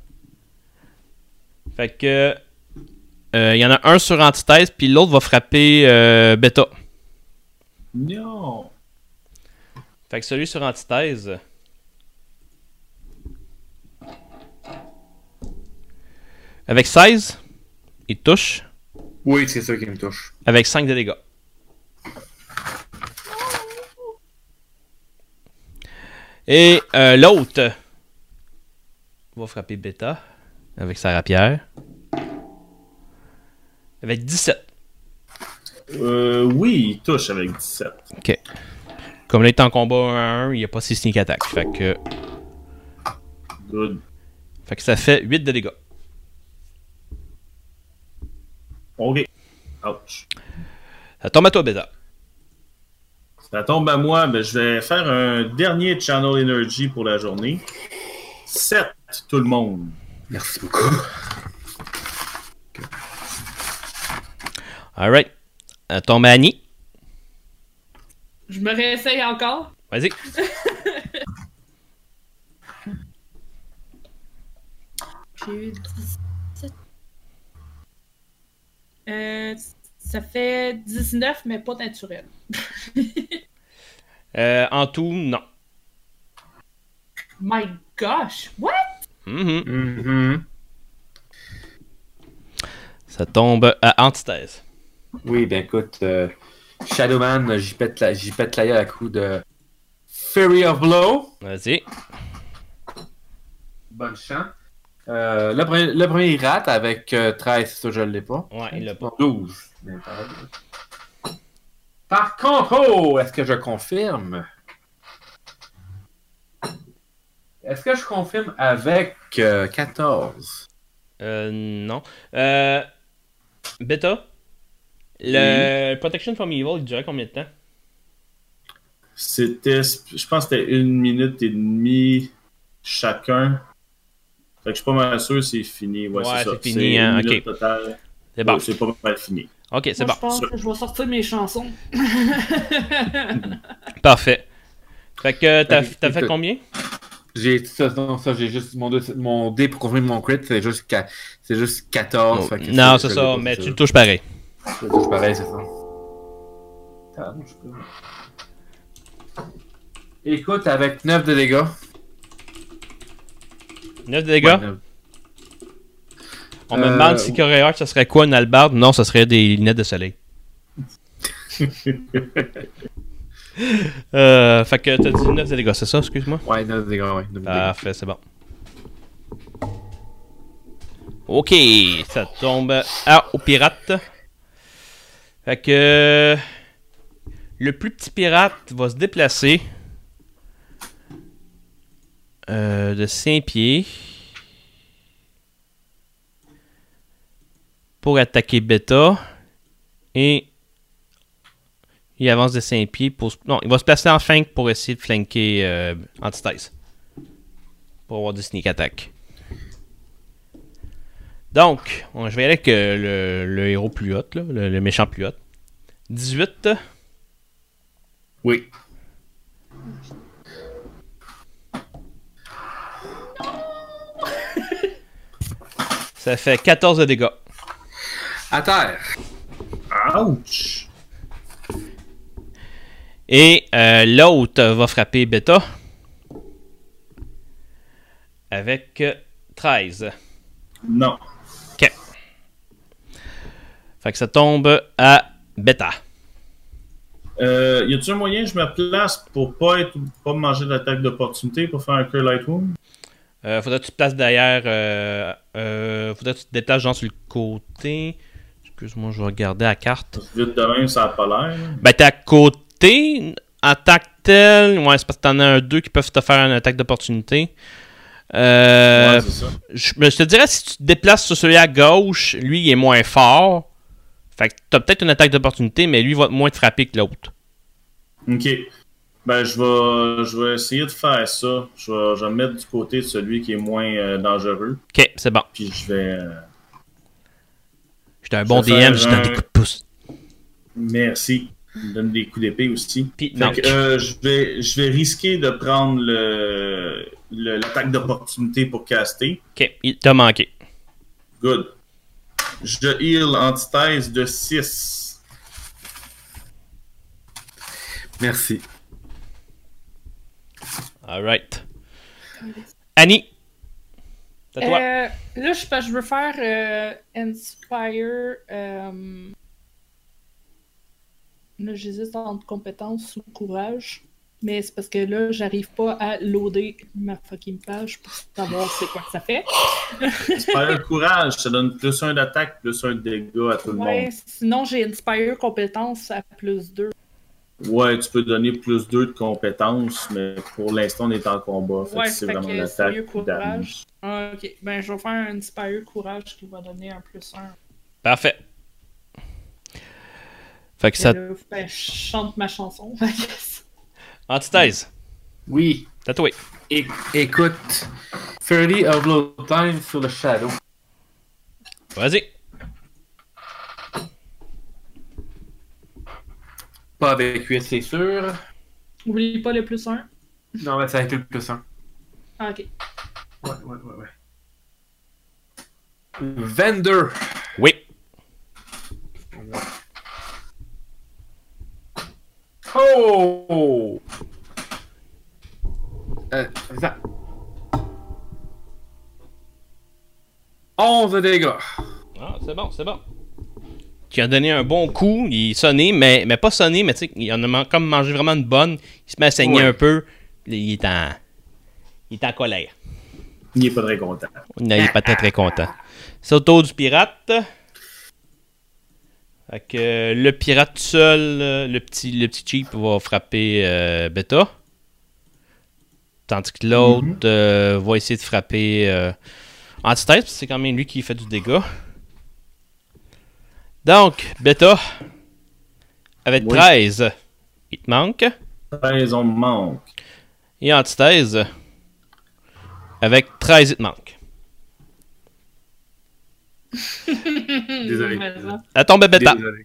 Fait que. euh, Il y en a un sur antithèse, puis l'autre va frapper euh, Beta. Non. Fait que celui sur antithèse. Avec seize, il touche. Oui, c'est ça qui me touche. Avec cinq de dégâts. Et euh, l'autre va frapper Beta avec sa rapière. Avec dix-sept. Euh, oui, il touche avec dix-sept. Ok. Comme là, il est en combat un à un, il n'y a pas si sneak attack. Fait que, Good. fait que ça fait huit de dégâts. Ok. Ouch. Ça tombe à toi, Beta. Ça tombe à moi, ben, je vais faire un dernier Channel Energy pour la journée. sept, tout le monde. Merci beaucoup. Alright. Ça tombe à Annie. Je me réessaye encore. Vas-y. J'ai eu dix-sept. Euh, ça fait dix-neuf, mais pas naturel. Euh, en tout, non. My gosh, what? Mhm. Mhm. Ça tombe à antithèse. Oui, ben écoute, euh, Shadowman, j'y pète la, j'y pète la gueule à coup de Fury of Blow. Vas-y. Bonne chance. Euh, le, premier, le premier il rate avec euh, treize, ça je l'ai pas. Ouais, il l'a pas. Non, douze. Mais pas douze. Par contre, oh, est-ce que je confirme? Est-ce que je confirme avec euh, quatorze? Euh, non. Euh, Beta, le Protection from Evil, il durait combien de temps? C'était, je pense que c'était une minute et demie chacun. Fait que je suis pas mal sûr que c'est fini. Ouais, Ouais, c'est ça. c'est fini, hein, une minute ok. totale. C'est bon. Ouais, c'est pas mal fini. Ok, c'est Moi, bon. je pense que je vais sortir mes chansons. Parfait. Fait que t'as Fait que- t'as fait que- combien? J'ai ça, non, ça j'ai juste mon, deux- mon dé pour confirmer mon crit, c'est juste, qua- c'est juste quatorze. fait que Non, je- c'est je ça, l'ai pas, mais c'est tu ça. le touches pareil. Je le touche pareil, c'est ça. Ah, non, je peux- Écoute, avec neuf de dégâts. neuf de dégâts? Ouais, neuf. On me Euh, demande si Coréa, ça serait quoi une albarde? Non, ça serait des lunettes de soleil. euh, fait que t'as dit neuf de dégâts, c'est ça, excuse-moi? Ouais, neuf de dégâts, ouais. neuf de dégâts. Parfait, c'est bon. Ok, ça tombe ah, au pirate. Fait que le plus petit pirate va se déplacer euh, de cinq pieds pour attaquer Beta et il avance de cinq pieds pour... Non, il va se placer en flank pour essayer de flanquer euh, Antithèse pour avoir du sneak attack. Donc, on- je vais y aller avec euh, le, le héros plus haut, là, le, le méchant plus haut. dix-huit. Oui. Ça fait quatorze de dégâts. À terre. Ouch! Et euh, l'autre va frapper Beta avec euh, treize. Non. Ok. Fait que ça tombe à Beta. Euh, y a-t-il un moyen que je me place pour pas être pas manger d'attaque d'opportunité pour faire un Cure Light Wound? Euh, faudrait que tu te places derrière. Euh, euh, faudrait que tu te déplaces genre sur le côté. Excuse-moi, je vais regarder la carte. Vite de même, ça n'a pas l'air. là. Ben, t'es à côté. Attaque telle. Ouais, c'est parce que t'en as un deux qui peuvent te faire une attaque d'opportunité. Euh, Ouais, c'est ça. je, mais je te dirais, si tu te déplaces sur celui à gauche, lui, il est moins fort. Fait que t'as peut-être une attaque d'opportunité, mais lui va moins te frapper que l'autre. Ok. Ben, je vais, je vais essayer de faire ça. Je vais, je vais me mettre du côté de celui qui est moins euh, dangereux. Ok, c'est bon. Puis je vais. euh, J'étais un bon Je vais D M, je faire donne un- des coups de pouce. Merci. Il me donne des coups d'épée aussi. Puis, Fait non. que, euh, je, vais, je vais risquer de prendre le, le- l'attaque d'opportunité pour caster. Ok, il t'a manqué. Good. Je heal antithèse de six. Merci. Alright. Annie. C'est à toi. Euh, là, je, je veux faire euh, Inspire. Euh... Là, j'hésite entre compétence ou courage. Mais c'est parce que là, j'arrive pas à loader ma fucking page pour savoir c'est quoi que ça fait. Inspire courage, ça donne plus un d'attaque, plus un de dégâts à tout le Ouais, monde. sinon, j'ai Inspire compétence à plus deux. Ouais, tu peux donner plus deux de compétences, mais pour l'instant, on est en combat. Fait Ouais, que c'est fait vraiment que c'est l'attaque. mieux puis damage. courage. Ah, ok, ben je vais faire un Inspire courage qui va donner un plus un. Parfait. Fait que ça. Là, ben, je chante ma chanson. Antithèse. Oui. Tatoué. É- écoute, thirty of low time sur le shadow. Vas-y. Pas avec huit, c'est sûr. Oublie pas le plus un. Non, mais ça a été le plus un. Ah, ok. Ouais, ouais, ouais, ouais. vingt-deux. Oui. Oh! Euh, ça. onze de dégâts. Ah, c'est bon, c'est bon. Qui a donné un bon coup, il est sonné, mais, mais pas sonné, mais tu sais, il en a man- comme mangé vraiment une bonne. Il se met à saigner Ouais. un peu. Il est en. Il est en colère. Il est pas très content. Il n'est pas très très content. C'est au tour du pirate. Fait que euh, le pirate seul, euh, le petit, le petit cheap va frapper euh, Beta. Tandis que l'autre Mhm. euh, va essayer de frapper euh, Antithèse, c'est quand même lui qui fait du dégât. Donc, Beta, avec Oui. treize, il te manque. treize, on me manque. Et Antithèse, avec treize, il te manque. Désolé. Voilà. À tombe Beta. Désolé.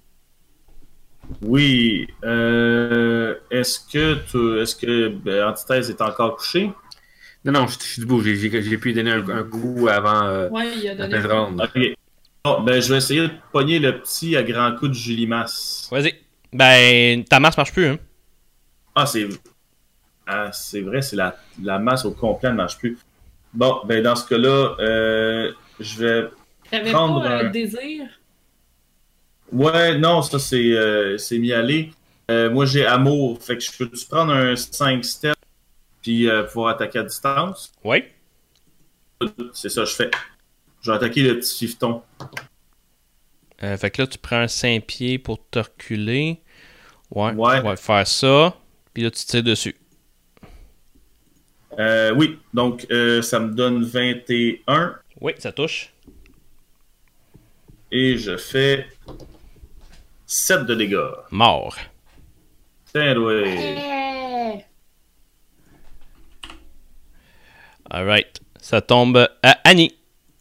Oui. Euh, est-ce que tu, est-ce que ben, Antithèse est encore couché? Non, non, je je suis debout. J'ai- J'ai j'ai pu lui donner un, un coup avant euh, Ouais, il a la donné. fin de ronde. Ok. Bon, ben, je vais essayer de pogner le petit à grands coups de Julimas. Vas-y. Ben, ta masse marche plus, hein. Ah, c'est ah, c'est vrai, c'est la, la masse au complet ne marche plus. Bon, ben, dans ce cas-là, euh, je vais. T'avais Prendre pas un- un désir? Ouais, non, ça, c'est euh, c'est mis aller. Euh, moi, j'ai amour. Fait que je peux-tu prendre un cinq step puis euh, pouvoir attaquer à distance? Oui. C'est ça, que je fais. Je vais attaquer le petit fifton. Euh, fait que là, tu prends un cinq pieds pour te reculer. Ouais. Ouais. On va faire ça. Puis là, tu tires dessus. Euh, oui, donc euh, ça me donne vingt et un Oui, ça touche. et je fais sept de dégâts. Mort. Tiens, ouais. Hey! Alright. Ça tombe à Annie.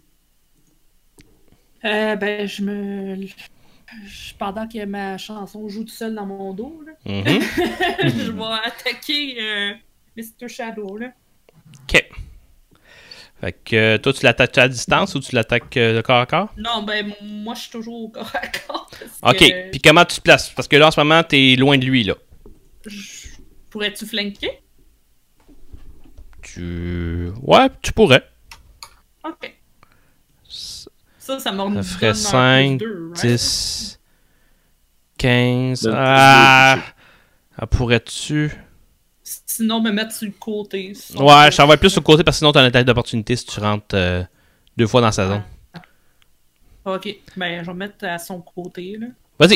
Euh, ben, je me. je- Pendant que ma chanson joue tout seul dans mon dos, là, Mhm. je vais attaquer euh, mister Shadow, là. Ok. Fait que euh, toi, tu l'attaques à distance ou tu l'attaques euh, de corps à corps? Non, ben, m- moi, je suis toujours au corps à corps. parce Ok. que Puis comment tu te places? Parce que là, en ce moment, t'es loin de lui, là. je- Pourrais-tu flanquer? Tu. Ouais, tu pourrais. Ok. Ça Ça, ça me donne ferait un cinq, plus deux, right? dix, quinze. Donne plus Ah! deux, Ah, pourrais-tu. Sinon, me mettre sur le côté. sinon- Ouais, je t'en vais plus sur le côté parce que sinon, t'as une attaque d'opportunité si tu rentres euh, deux fois dans sa zone. Ok, ben, je vais mettre à son côté, là. Vas-y.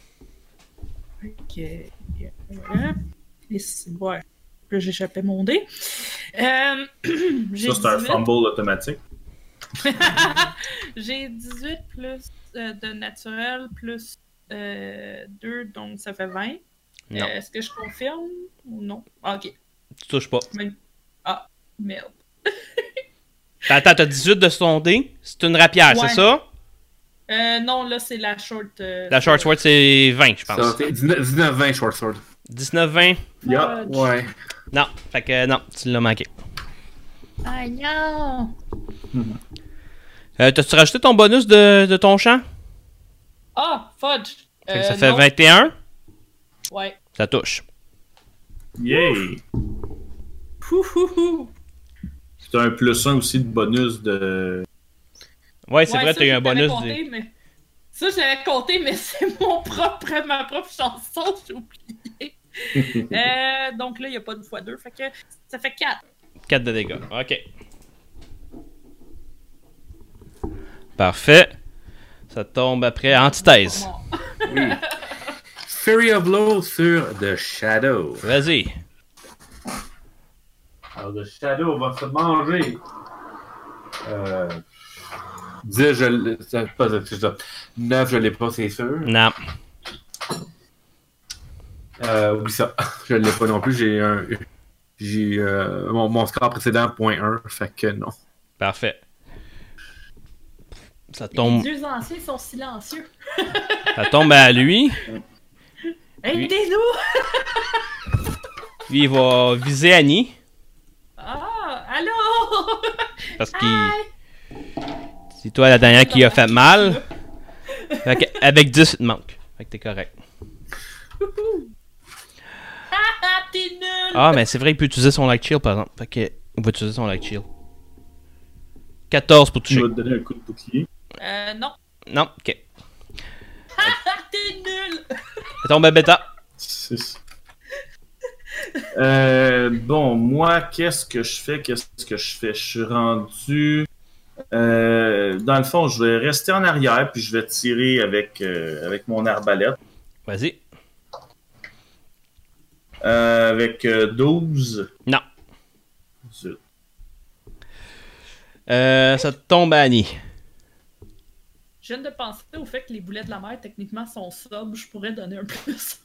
Ok. Voilà. Et c'est... Ouais. Là, j'échappais mon dé. Euh, j'ai Ça, c'est un dix-huit. fumble automatique. J'ai dix-huit plus euh, de naturel plus euh, deux, donc ça fait vingt. Non. Euh, Est-ce que je confirme ou non? Ah, ok. Tu touches pas. Mais- Ah, merde. Attends, t'as dix-huit de son dé. C'est une rapière, Ouais. c'est ça? Euh, non, là, c'est la short. euh, La short sword, c'est vingt, je Ça pense. a été dix-neuf vingt short sword. dix-neuf vingt. Yeah. Fudge. Ouais. Non. Fait que non, tu l'as manqué. Ah, non! Euh, T'as-tu rajouté ton bonus de, de ton champ? Ah, fudge! Fait que Euh, ça fait non. vingt et un. Ouais. Ça touche. Yay! Hou, hou, hou. C'est un plus un aussi de bonus de. Ouais, c'est Ouais, vrai, ça, t'as eu je un l'avais bonus. compté, du- mais... Ça, je l'avais compté, mais c'est mon propre, ma propre chanson, j'ai oublié. euh, donc là, il n'y a pas de fois deux, fait que ça fait quatre. quatre de dégâts. Ok. Parfait. Ça tombe après antithèse. Mort. Oui. Fury of Blow sur The Shadow. Vas-y. Alors, The Shadow va se manger. Euh. dix, je l'ai. c'est Pas c'est ça. neuf, je l'ai pas, c'est sûr. Non. Euh, oublie ça. Je l'ai pas non plus. J'ai un. J'ai. Euh, mon, mon score précédent, point un. Fait que non. Parfait. Ça Les tombe, dieux anciens sont silencieux. ça tombe à lui. Aidez-nous! Lui, il va viser Annie. Ah, allô! Parce qu'il. Hi! C'est toi la dernière qui a fait mal. Fait que avec dix, il te manque. Fait que t'es correct. Ah, t'es nul! Ah, mais c'est vrai, il peut utiliser son Light Shield, par exemple. Fait que, il va utiliser son Light Shield. quatorze pour Tu toucher. vas te donner un coup de bouclier. Euh, non. Non, ok. Ah, t'es nul! Ça tombe à bêta. six. Euh, bon, moi, qu'est-ce que je fais? Qu'est-ce que je fais? Je suis rendu. Euh, dans le fond, je vais rester en arrière, puis je vais tirer avec, euh, avec mon arbalète. Vas-y. Euh, avec euh, douze. Non. Zut. Euh, ça tombe à Annie. Je viens de penser au fait que les boulets de la mer, techniquement, sont sobres. Je pourrais donner un plus.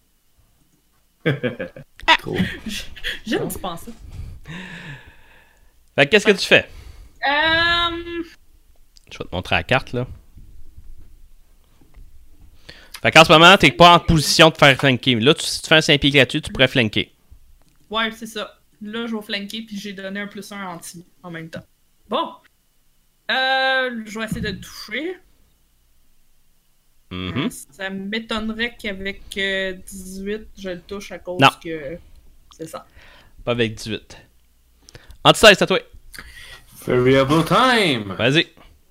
Trop. J'aime d'y penser. Fait que qu'est-ce que tu fais? Euh... Je vais te montrer la carte, là. Fait qu'en ce moment, t'es pas en position de faire flanker. Là, tu, si tu fais un cinq pieds gratuit, tu pourrais flanker. Ouais, c'est ça. Là, je vais flanquer, puis j'ai donné un plus un anti en même temps. Bon. Euh, je vais essayer de le toucher. Mhm. Euh, ça m'étonnerait qu'avec euh, dix-huit, je le touche à cause Non. que... C'est ça. Pas avec dix-huit. Anti-seize, c'est à toi. Variable time! Vas-y.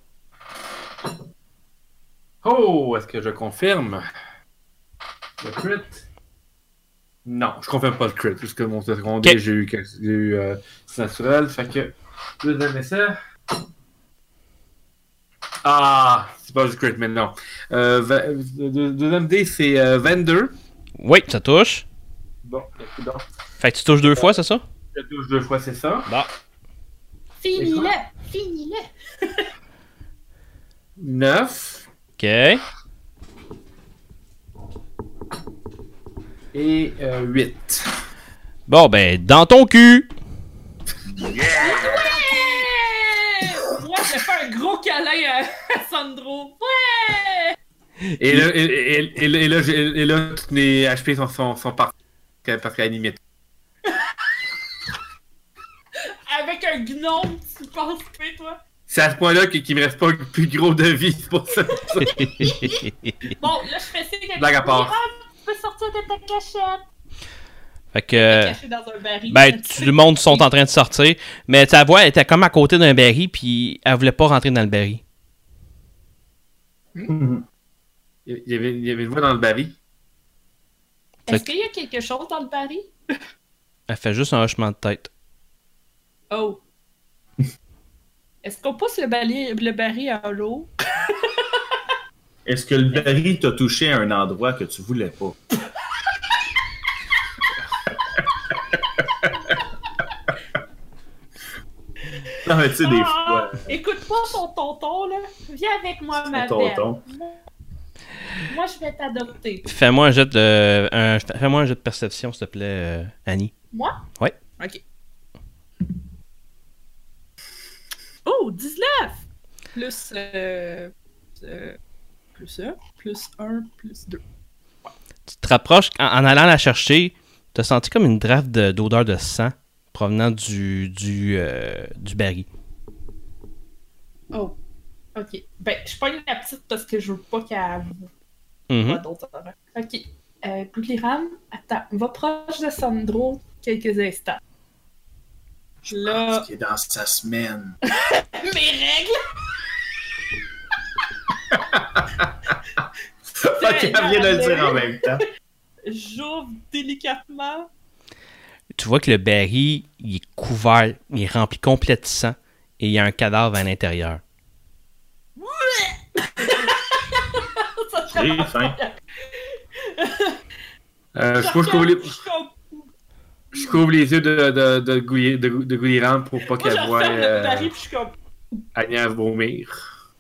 Oh, est-ce que je confirme? Le crit? Non, je confirme pas le crit, puisque mon second dé, Ok. j'ai eu, quelque- j'ai eu euh, c'est naturel, fait que deuxième essai. Ah, c'est pas du crit maintenant. Euh, vingt- le deux- deuxième dé, c'est euh, vingt-deux. Oui, ça touche. Bon, écoute, Fait que tu touches deux fois, c'est ça? je touche deux fois, c'est ça. Bon. Finis-le! Finis-le! neuf. Ok. Et euh, huit. Bon, ben, dans ton cul. Ouais! Moi, j'ai fait un gros câlin à à Sandro. Ouais! Et là, et, et- et- et là, j'ai- et là, toutes mes H P sont, sont, sont partis parce qu'elle limite. Avec un gnome, tu penses que toi? C'est à ce point-là qu'il qu'il me reste pas plus gros de vie, c'est pour ça. Bon, là, je fais signe à Blague à part. Ah, tu peux sortir de ta cachette. Fait que. Caché dans un baril. Ben, tout le monde sont en train de sortir. Mais ta voix était comme à côté d'un baril, puis elle voulait pas rentrer dans le baril. Mhm. Il y avait, il y avait une voix dans le baril. Est-ce qu'il y a quelque chose dans le baril? Elle fait juste un hochement de tête. Oh. Est-ce qu'on pousse le baril, le baril à l'eau? Est-ce que le baril t'a touché à un endroit que tu voulais pas? Non, mais tu sais, des Ah, fois, écoute pas ton tonton, là. Viens avec moi, ma ton belle. tonton. Moi, je vais t'adopter. Fais-moi un jet de. Un, fais-moi un jet de perception, s'il te plaît, euh, Annie. Moi? Ouais. Ok. Oh, dix-neuf! Plus. Euh, euh, plus un, plus un, plus deux. Tu te rapproches, en, en allant la chercher, t'as senti comme une draft de- d'odeur de sang provenant du, du, euh, du baril. Oh. Ok. Ben, je pogne la petite parce que je veux pas qu'elle Mhm. voit d'autres affaires. Ok. Euh, Gouliram, attends, va proche de Sandro quelques instants. Là. Parce qu'il est dans sa semaine. Mes règles! Ok, elle vient de le dire en même temps. J'ouvre délicatement. Tu vois que le baril, il est couvert, il est rempli complet de sang, et il y a un cadavre à l'intérieur. Ça J'ai serait faim. Euh, je crois que je couvre les, Je comme- je couvre les yeux de, de, de, Gouy- de, de Gouliram pour pas Moi, je qu'elle voie referme le euh, baril puis je suis comme. Agnès vomir.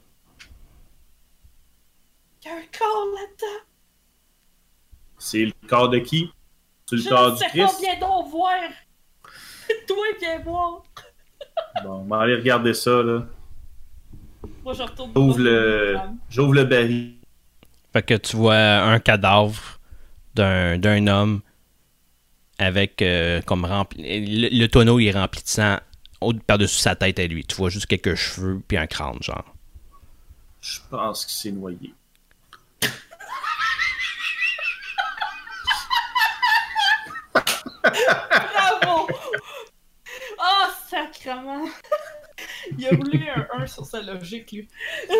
Il y a un corps là-dedans. C'est le corps de qui? C'est le Je corps ne du sais pas, Christ? viens donc voir. Toi, viens voir. Bon, on va aller regarder ça, là. Moi, je retourne. J'ouvre dans le, femme. j'ouvre le baril. Fait que tu vois un cadavre d'un, d'un homme avec euh, comme rempli. Le, le tonneau il est rempli de sang au- par-dessus sa tête à lui. Tu vois juste quelques cheveux puis un crâne, genre. Je pense qu'il s'est noyé. Bravo! Oh, sacrement! Il a roulé un un sur sa logique, lui.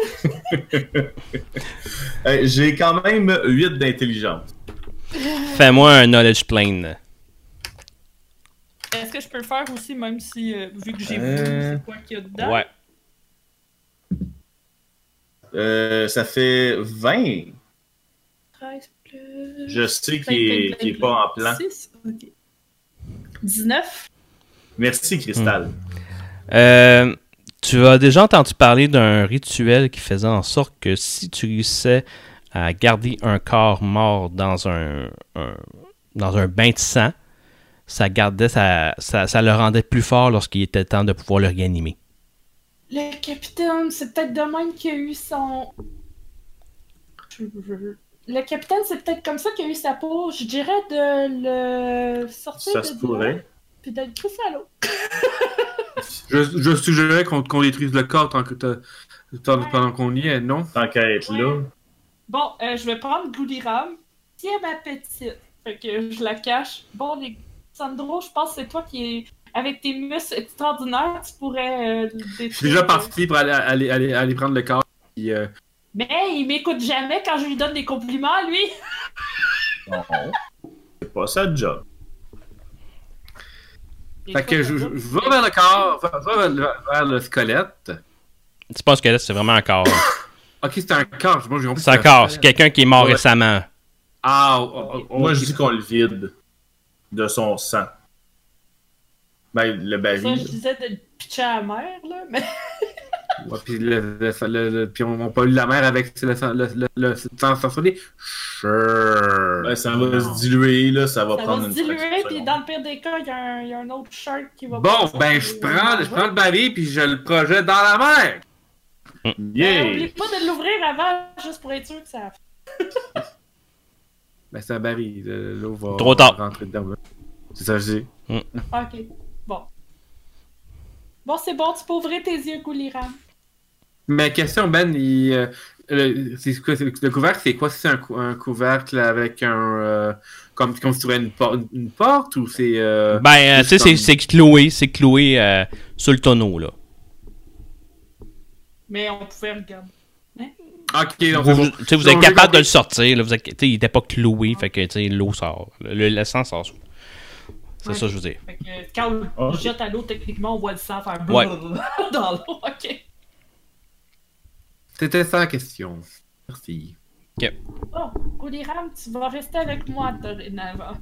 Euh, j'ai quand même huit d'intelligence. Fais-moi un knowledge plane. Est-ce que je peux le faire aussi, même si, euh, vu que j'ai Euh, vu c'est quoi qu'il y a dedans? Ouais. Euh, ça fait vingt. treize plus... Je sais qu'il est, qu'il est pas en plan. six, ok. dix-neuf. Merci, Cristal. Euh, tu as déjà entendu parler d'un rituel qui faisait en sorte que si tu réussissais à garder un corps mort dans un, un- dans un bain de sang, ça gardait ça, ça, ça le rendait plus fort lorsqu'il était temps de pouvoir le réanimer. Le capitaine, c'est peut-être de même qu'il a eu son... Je- je- Le capitaine, c'est peut-être comme ça qu'il a eu sa peau. Je dirais de le sortir Ça de se là, pourrait. puis de le crisser à l'eau. Je, je suggérais qu'on qu'on détruise le corps tant que t'as- tant- pendant qu'on y est, non? Tant qu'à être là. Bon, euh, je vais prendre Glouliram. Tiens ma petite. Fait que je la cache. Bon, les... Sandro, je pense que c'est toi qui est... Avec tes muscles extraordinaires, tu pourrais euh, le Je suis détruire. déjà parti pour aller, aller, aller, aller prendre le corps. Puis, euh, Mais il m'écoute jamais quand je lui donne des compliments, lui. Non. C'est pas ça le job. fait que je, je, je vais vers le corps, je vais vers le, vers le squelette. Tu penses que là, c'est vraiment un corps. Ok, c'est un corps. Moi, j'ai compris C'est un que corps. C'est quelqu'un qui est mort Ouais. récemment. Ah, oh, oh, oh, Moi, ok. je dis qu'on le vide de son sang. Ben, le Ça, je baril. disais de le pitcher à la mer, là. Mais... Ouais, puis, le, le, le, le- puis on, on pollue la mer avec le sang le, le, le, sang censuré. Sure. Ben, ça va se diluer, là. Ça va Ça prendre va se une fraction diluer, de puis seconde. dans le pire des cas, il y, a un- il y a un autre shark qui va... Bon, passer. ben, je prends, je prends le baril puis je le projette dans la mer. Mais Yeah! oublie pas de l'ouvrir avant, juste pour être sûr que ça... Ben, c'est un baril. le- L'eau va Trop tard. rentrer dedans. ouais. C'est ça que je dis. Ok, bon. Bon, c'est bon, tu peux ouvrir tes yeux, Gouliram. Mais question, Ben, il, euh, le, c'est quoi, c'est- le couvercle, c'est quoi? C'est un, cou- un couvercle avec un... euh, comme, comme si tu ouvrais une, por- une, une porte ou c'est... Euh, Ben, euh, tu sais, juste c'est, comme- c'est cloué. C'est cloué euh, sur le tonneau, là. Mais on pouvait regarder. Ok, donc Vous, c'est bon. tu sais, vous Donc, êtes j'ai capable de le compris. sortir. Là, vous êtes, tu sais, il n'était pas cloué, fait que tu sais, l'eau sort. Le, le- le sang sort. C'est Ouais. ça que je veux dire. Fait que quand on Ok. jette à l'eau, techniquement, on voit le sang faire... Ouais. dans l'eau, ok. C'était ça la question. Merci. Oh, Gouliram, tu vas rester avec moi dorénavant.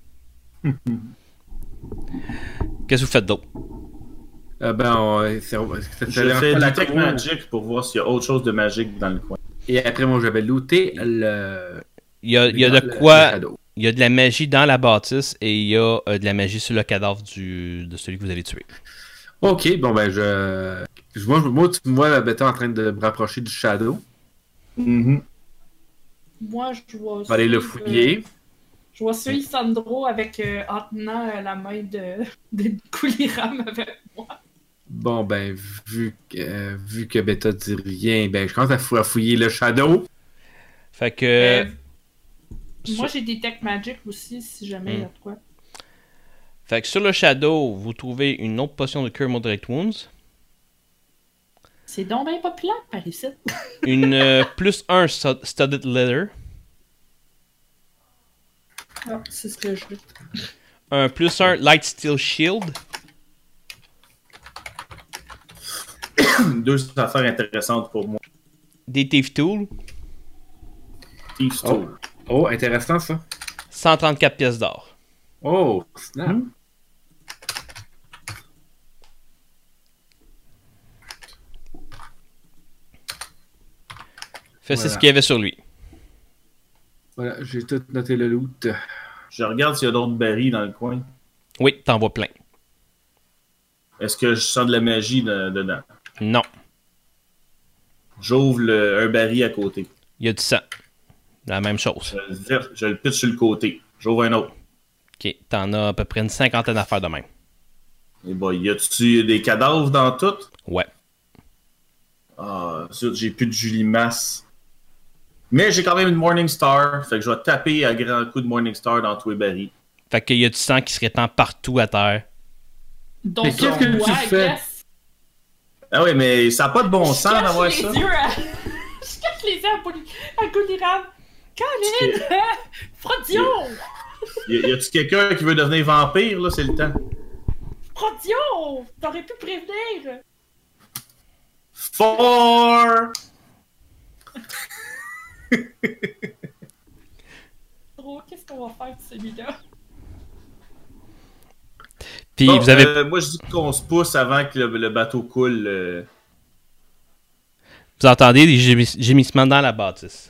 Qu'est-ce que vous faites d'autre? Euh, ben, on, c'est, c'est, Je c'est- fais la du tech cour. magic pour voir s'il y a autre chose de magique dans le coin. Et après, moi, j'avais looté le... Il y a, il y a le- de le- quoi. le cadeau. Il y a de la magie dans la bâtisse et il y a euh, de la magie sur le cadavre du, de celui que vous avez tué. Ok, bon, ben, je... je moi, je- moi, tu me vois, ben, t'es en train de me rapprocher du shadow. Mhm. Moi, je vois... Je vais aller le suivre, fouiller. euh, Je vois suivre Sandro avec, euh, en tenant euh, la main de, de Gouliram avec moi. Bon, ben, vu que, euh, vu que Beta dit rien, ben, je commence à, fou- à fouiller le shadow. Fait que. Euh, sur- Moi, j'ai des tech magic aussi, si jamais il y a de quoi. Fait que sur le Shadow, vous trouvez une autre potion de Cure Moderate Wounds. C'est donc bien populaire par ici. Une euh, plus un stud- Studded Leather. Ah, c'est ce que je veux. Un plus un Light Steel Shield. Deux affaires intéressantes pour moi. Des Thief Tools. Thief's Oh. Tool. Oh, intéressant, ça. cent trente-quatre pièces d'or. Oh, snap. Hmm. Fait c'est Voilà. ce qu'il y avait sur lui. Voilà, j'ai tout noté le loot. Je regarde s'il y a d'autres barils dans le coin. Oui, t'en vois plein. Est-ce que je sens de la magie de- dedans? Non, J'ouvre le- un baril à côté. il y a du sang. La même chose. Je le, vire- je le pitch sur le côté. J'ouvre un autre. Ok, t'en as à peu près une cinquantaine d'affaires de même. Et bah, y a-tu des cadavres dans tout? Ouais. Ah, zut, j'ai plus de Julie Masse. Mais j'ai quand même une Morning Star. Fait que je vais taper à grands coups de Morning Star dans tous les barils. Fait qu'il y a du sang qui se répand partout à terre. Donc, Mais qu'est-ce que tu fais? Ah oui, mais ça n'a pas de bon sens d'avoir Je ça. cache les yeux à... Je cache les yeux à, Poly... à Gouliram. Colin! Frodio! Y, a- y a-tu quelqu'un qui veut devenir vampire, là? C'est le temps. Frodio! T'aurais pu prévenir! Four! Oh, qu'est-ce qu'on va faire de celui-là? Puis Bon, vous avez... euh, moi, je dis qu'on se pousse avant que le, le bateau coule. euh. Vous entendez des gémis- gémissements dans la bâtisse.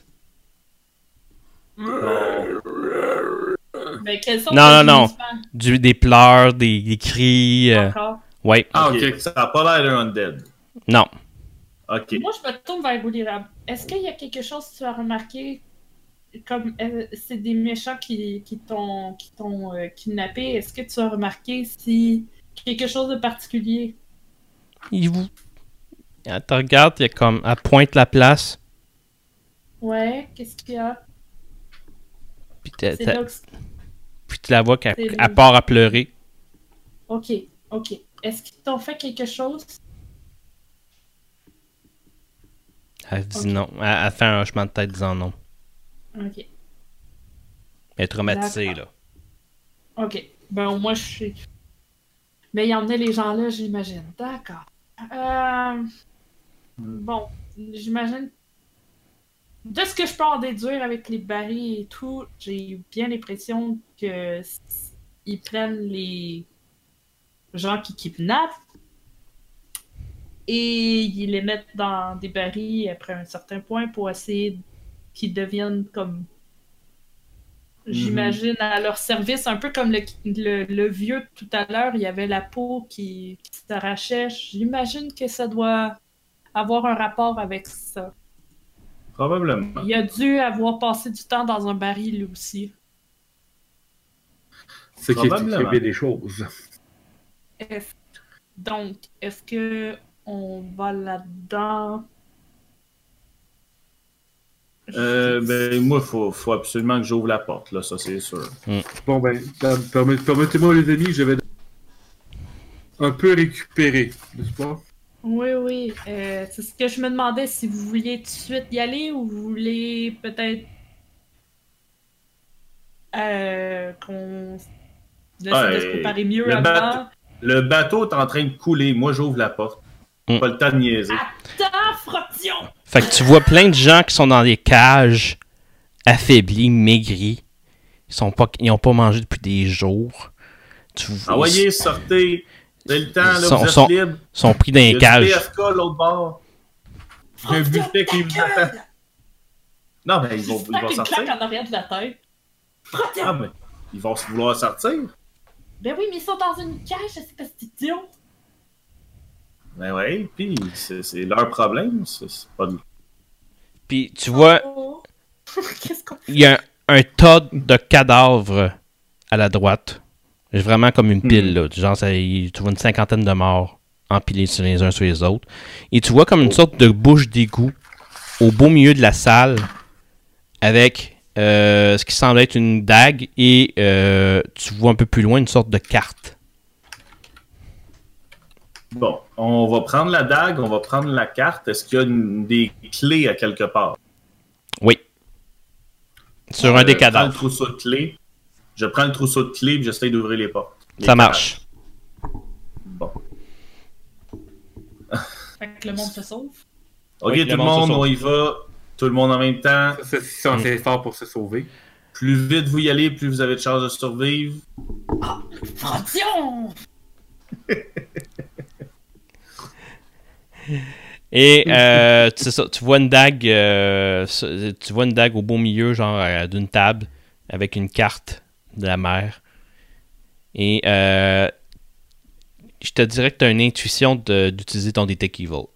Mais quels sont Non, les non, non. gémissements Du, des pleurs, des, des cris. euh, encore? Ouais. Ah, Ok, ok. ça n'a pas l'air d'un undead. Non. Ok. Moi, je me tourne vers Goulirab. Est-ce qu'il y a quelque chose que tu as remarqué comme euh, c'est des méchants qui, qui t'ont qui t'ont euh, kidnappé? Est-ce que tu as remarqué si quelque chose de particulier? Il vous... Elle te regarde, il y a comme... Elle pointe la place. Ouais, qu'est-ce qu'il y a? Puis, t'as- C'est t'as- là que... puis tu la vois qu'elle C'est elle le- part à pleurer. Ok, ok. Est-ce qu'ils t'ont fait quelque chose? Elle dit Ok. non. Elle, elle fait un hochement de tête disant non. Ok, Elle est traumatisée, là. D'accord. ok. Ben au moins je suis... Mais il y en a les gens là, j'imagine. D'accord. Euh... Bon, j'imagine... De ce que je peux en déduire avec les barils et tout, j'ai bien l'impression que s- ils prennent les gens qui kidnappent et ils les mettent dans des barils après un certain point pour essayer qu'ils deviennent comme, j'imagine, à leur service, un peu comme le, le, le vieux tout à l'heure, il y avait la peau qui, qui s'arrachait. J'imagine que ça doit avoir un rapport avec ça. Probablement. Il a dû avoir passé du temps dans un baril lui aussi. Ce qui Probablement. expliquerait bien des choses. Est-ce- Donc, est-ce que on va là-dedans? Euh, ben, moi, il faut, faut absolument que j'ouvre la porte, là, ça, c'est sûr. Bon, ben, per- permet- permettez-moi, les amis, je vais un peu récupérer, n'est-ce pas? Oui, oui. euh, c'est ce que je me demandais si vous vouliez tout de suite y aller ou vous voulez peut-être euh, qu'on essaie Ouais, de se préparer mieux le avant. bateau- Le bateau est en train de couler. Moi, j'ouvre la porte. Mm. Pas le temps de niaiser. Attends, Frotion! Fait que tu vois plein de gens qui sont dans des cages, affaiblis, maigris. Ils sont pas, ils ont pas mangé depuis des jours. Tu vois, Envoyez, sortez. Vous avez le temps, là, Sont- vous êtes sont- libre. Ils sont pris dans Il y les a du cages. P F K l'autre bord. J'ai un Frotion, buffet qui vous ta gueule! attend. Non, mais ils vont, Je ils vont une sortir. claque en arrière de la tête. Frotion! Ah, mais ils vont se vouloir sortir. Ben oui, mais ils sont dans une cage, c'est pas cet idiot. Ben ouais, puis c'est c'est leur problème. C'est c'est pas de... Puis tu vois, Oh. Qu'est-ce qu'on fait? il y a un, un tas de cadavres à la droite. Vraiment comme une pile, là. Genre, ça, il- tu vois une cinquantaine de morts empilés sur les uns sur les autres. Et tu vois comme une sorte de bouche d'égout au beau milieu de la salle avec euh, ce qui semble être une dague et euh, tu vois un peu plus loin une sorte de carte. Bon, on va prendre la dague, on va prendre la carte. Est-ce qu'il y a une- des clés à quelque part? Oui. Sur un Euh, des Je prends le cadavres. trousseau de clés. Je prends le trousseau de clés et j'essaie d'ouvrir les portes. Les Ça cages. marche. Bon. Fait que le monde se sauve. Ok, Oui, tout le le monde se monde, sauve. on y va. Tout le monde en même temps. C'est c'est un effort pour se sauver. Plus vite vous y allez, plus vous avez de chances de survivre. Frotion! Et euh, c'est ça, tu vois une dague, euh, ça- tu vois une dague au beau milieu, genre euh, d'une table, avec une carte de la mer. Et euh, je te dirais que tu as une intuition de- d'utiliser ton Detect Evil.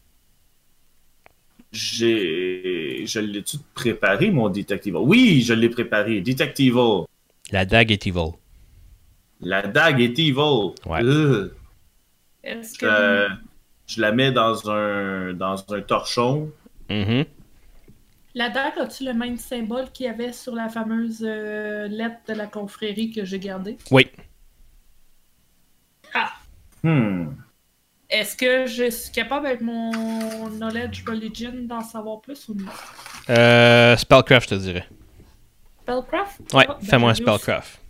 J'ai. Je l'ai-tu préparé, mon Detective? Oui, je l'ai préparé. Detective. La dague est evil. La dague est evil. Ouais. Ugh. Est-ce que... Euh, je la mets dans un, dans un torchon. Mhm. La dague, as-tu le même symbole qu'il y avait sur la fameuse euh, lettre de la confrérie que j'ai gardée? Oui. Ah! Hmm. Est-ce que je suis capable avec mon knowledge religion d'en savoir plus ou non? Euh, spellcraft, je te dirais. Spellcraft? Ouais, Ah, ben, fais-moi un j'avais aussi- spellcraft.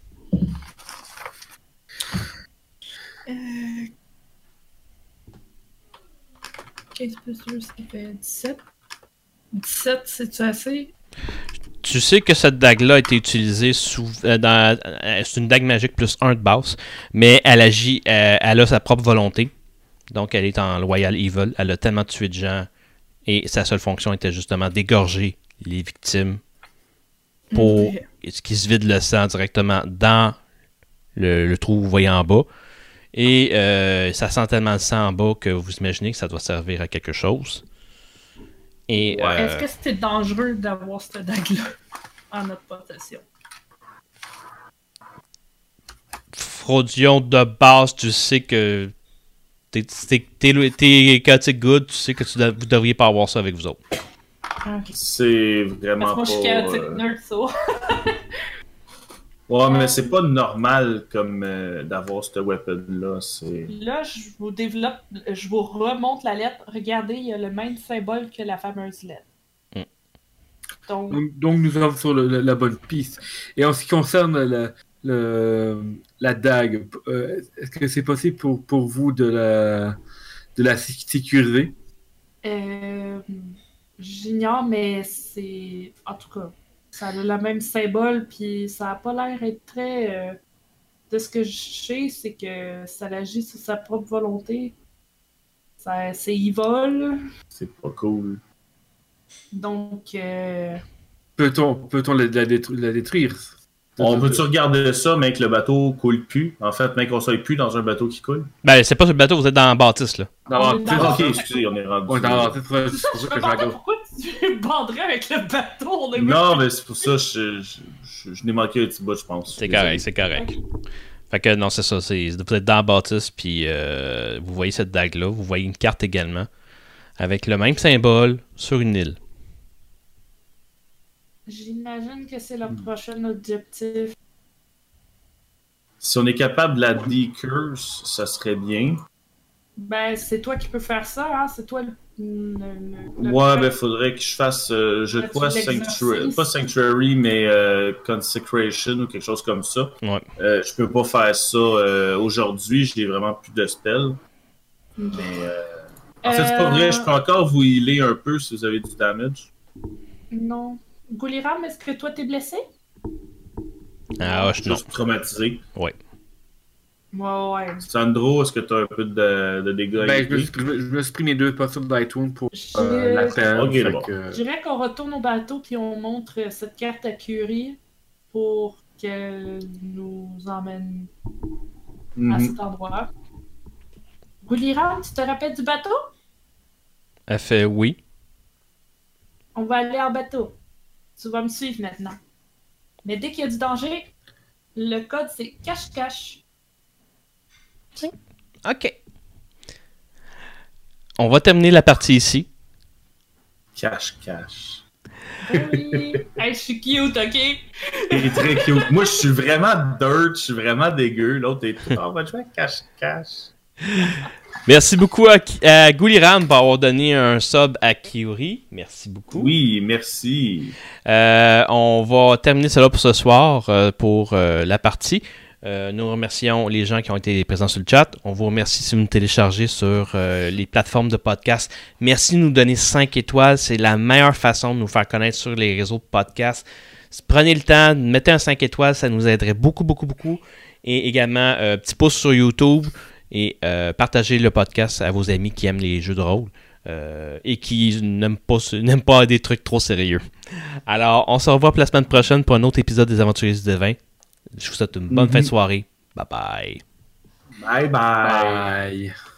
Euh... quinze plus deux, ça fait dix-sept. dix-sept, c'est-tu assez? tu sais que cette dague-là a été utilisée sous, euh, dans. Euh, c'est une dague magique plus un de base, mais elle agit, euh, elle a sa propre volonté. Donc elle est en Loyal Evil. Elle a tellement tué de gens et sa seule fonction était justement d'égorger les victimes pour Ok. qu'ils se vident le sang directement dans le, le trou que vous voyez en bas. Et euh, ça sent tellement le sang en bas que vous imaginez que ça doit servir à quelque chose. Et, Ouais. euh, Est-ce que c'était dangereux d'avoir cette dague-là en notre possession? Fraudion de base, tu sais que t'es, t'es, t'es, t'es chaotic good, tu sais que tu dev- vous devriez pas avoir ça avec vous autres. Ok. C'est Parce vraiment que moi, je suis pas... chaotic euh, nerd, ça. Ouais, mais c'est pas normal comme euh, d'avoir ce weapon-là. C'est... Là, je vous développe, je vous remonte la lettre. Regardez, il y a le même symbole que la fameuse lettre. Mm. Donc, Donc, donc nous sommes sur le- la, la bonne piste. Et en ce qui concerne la, le- la dague, euh, est-ce que c'est possible pour, pour vous de la, de la sé- sécuriser? euh, j'ignore, mais c'est... En tout cas, ça a le même symbole, puis ça a pas l'air d'être très... euh, De ce que je sais, c'est que ça agit sur sa propre volonté. Ça, c'est evil. c'est pas cool. Donc, euh, Peut-on peut-on la, la détru- la détruire? On peut-tu regarder ça, mais que le bateau coule plus? En fait, mais qu'on soit plus dans un bateau qui coule? Ben, c'est pas sur le bateau, vous êtes dans la bâtisse, là. Non, On est tu sais, dans- Ok, excusez, on est rendu... on est dans la- c'est pour- c'est je pour ça me que je demandais regarde. pourquoi tu banderais avec le bateau. On est Non, mais c'est pour ça que je, je, je, je n'ai manqué un petit bout, je pense. C'est Désolé. correct, c'est correct. Fait que non, c'est ça. C'est, vous êtes dans la bâtisse, puis euh, vous voyez cette dague-là. Vous voyez une carte également, avec le même symbole sur une île. J'imagine que c'est le prochain objectif. Si on est capable de la decurse, ça serait bien. Ben, c'est toi qui peux faire ça, hein? C'est toi le. le- le- le- Ouais, ben faudrait que je fasse, euh, je As-tu crois, l'exercice? sanctuary, pas Sanctuary, mais euh, Consecration ou quelque chose comme ça. Ouais. Euh, je peux pas faire ça euh, aujourd'hui, j'ai vraiment plus de spells. Ok. Mais euh, en fait, c'est pas Euh, vrai, je peux encore vous healer un peu si vous avez du damage. Non. Gouliram, est-ce que toi t'es blessé? Ah, Je je suis non. juste traumatisé. Ouais, ouais. Sandro, est-ce que tu as un peu de, de dégâts à Ben, je, me éviter? suis, je me suis pris mes deux potions d'iTunes pour Je euh, la peine. Ok, fait bon. que- je dirais qu'on retourne au bateau puis on montre cette carte à Curie pour qu'elle nous emmène à Mhm. cet endroit. Gouliram, tu te rappelles du bateau? Elle fait oui. On va aller en bateau. Tu vas me suivre maintenant. Mais dès qu'il y a du danger, le code c'est cache-cache. OK. On va terminer la partie ici. Cache, cache. Ben oui. Hey, je suis cute, ok? Il est très cute. Moi, je suis vraiment dirt, je suis vraiment dégueu. L'autre est tout. On va jouer à cache, cache. Merci beaucoup à, à Gouliram pour avoir donné un sub à Kiori. Merci beaucoup. Oui, merci. Euh, on va terminer cela pour ce soir, euh, pour euh, la partie. Euh, nous remercions les gens qui ont été présents sur le chat. On vous remercie si vous nous téléchargez sur euh, les plateformes de podcast. Merci de nous donner cinq étoiles. C'est la meilleure façon de nous faire connaître sur les réseaux de podcast. Prenez le temps, mettez un cinq étoiles, ça nous aiderait beaucoup, beaucoup, beaucoup. Et également, euh, petit pouce sur YouTube et euh, partagez le podcast à vos amis qui aiment les jeux de rôle. Euh, et qui n'aiment pas, n'aiment pas des trucs trop sérieux. Alors, on se revoit pour la semaine prochaine pour un autre épisode des Aventuriers du Devin. Je vous souhaite une bonne Mhm. fin de soirée. Bye bye. Bye bye. Bye.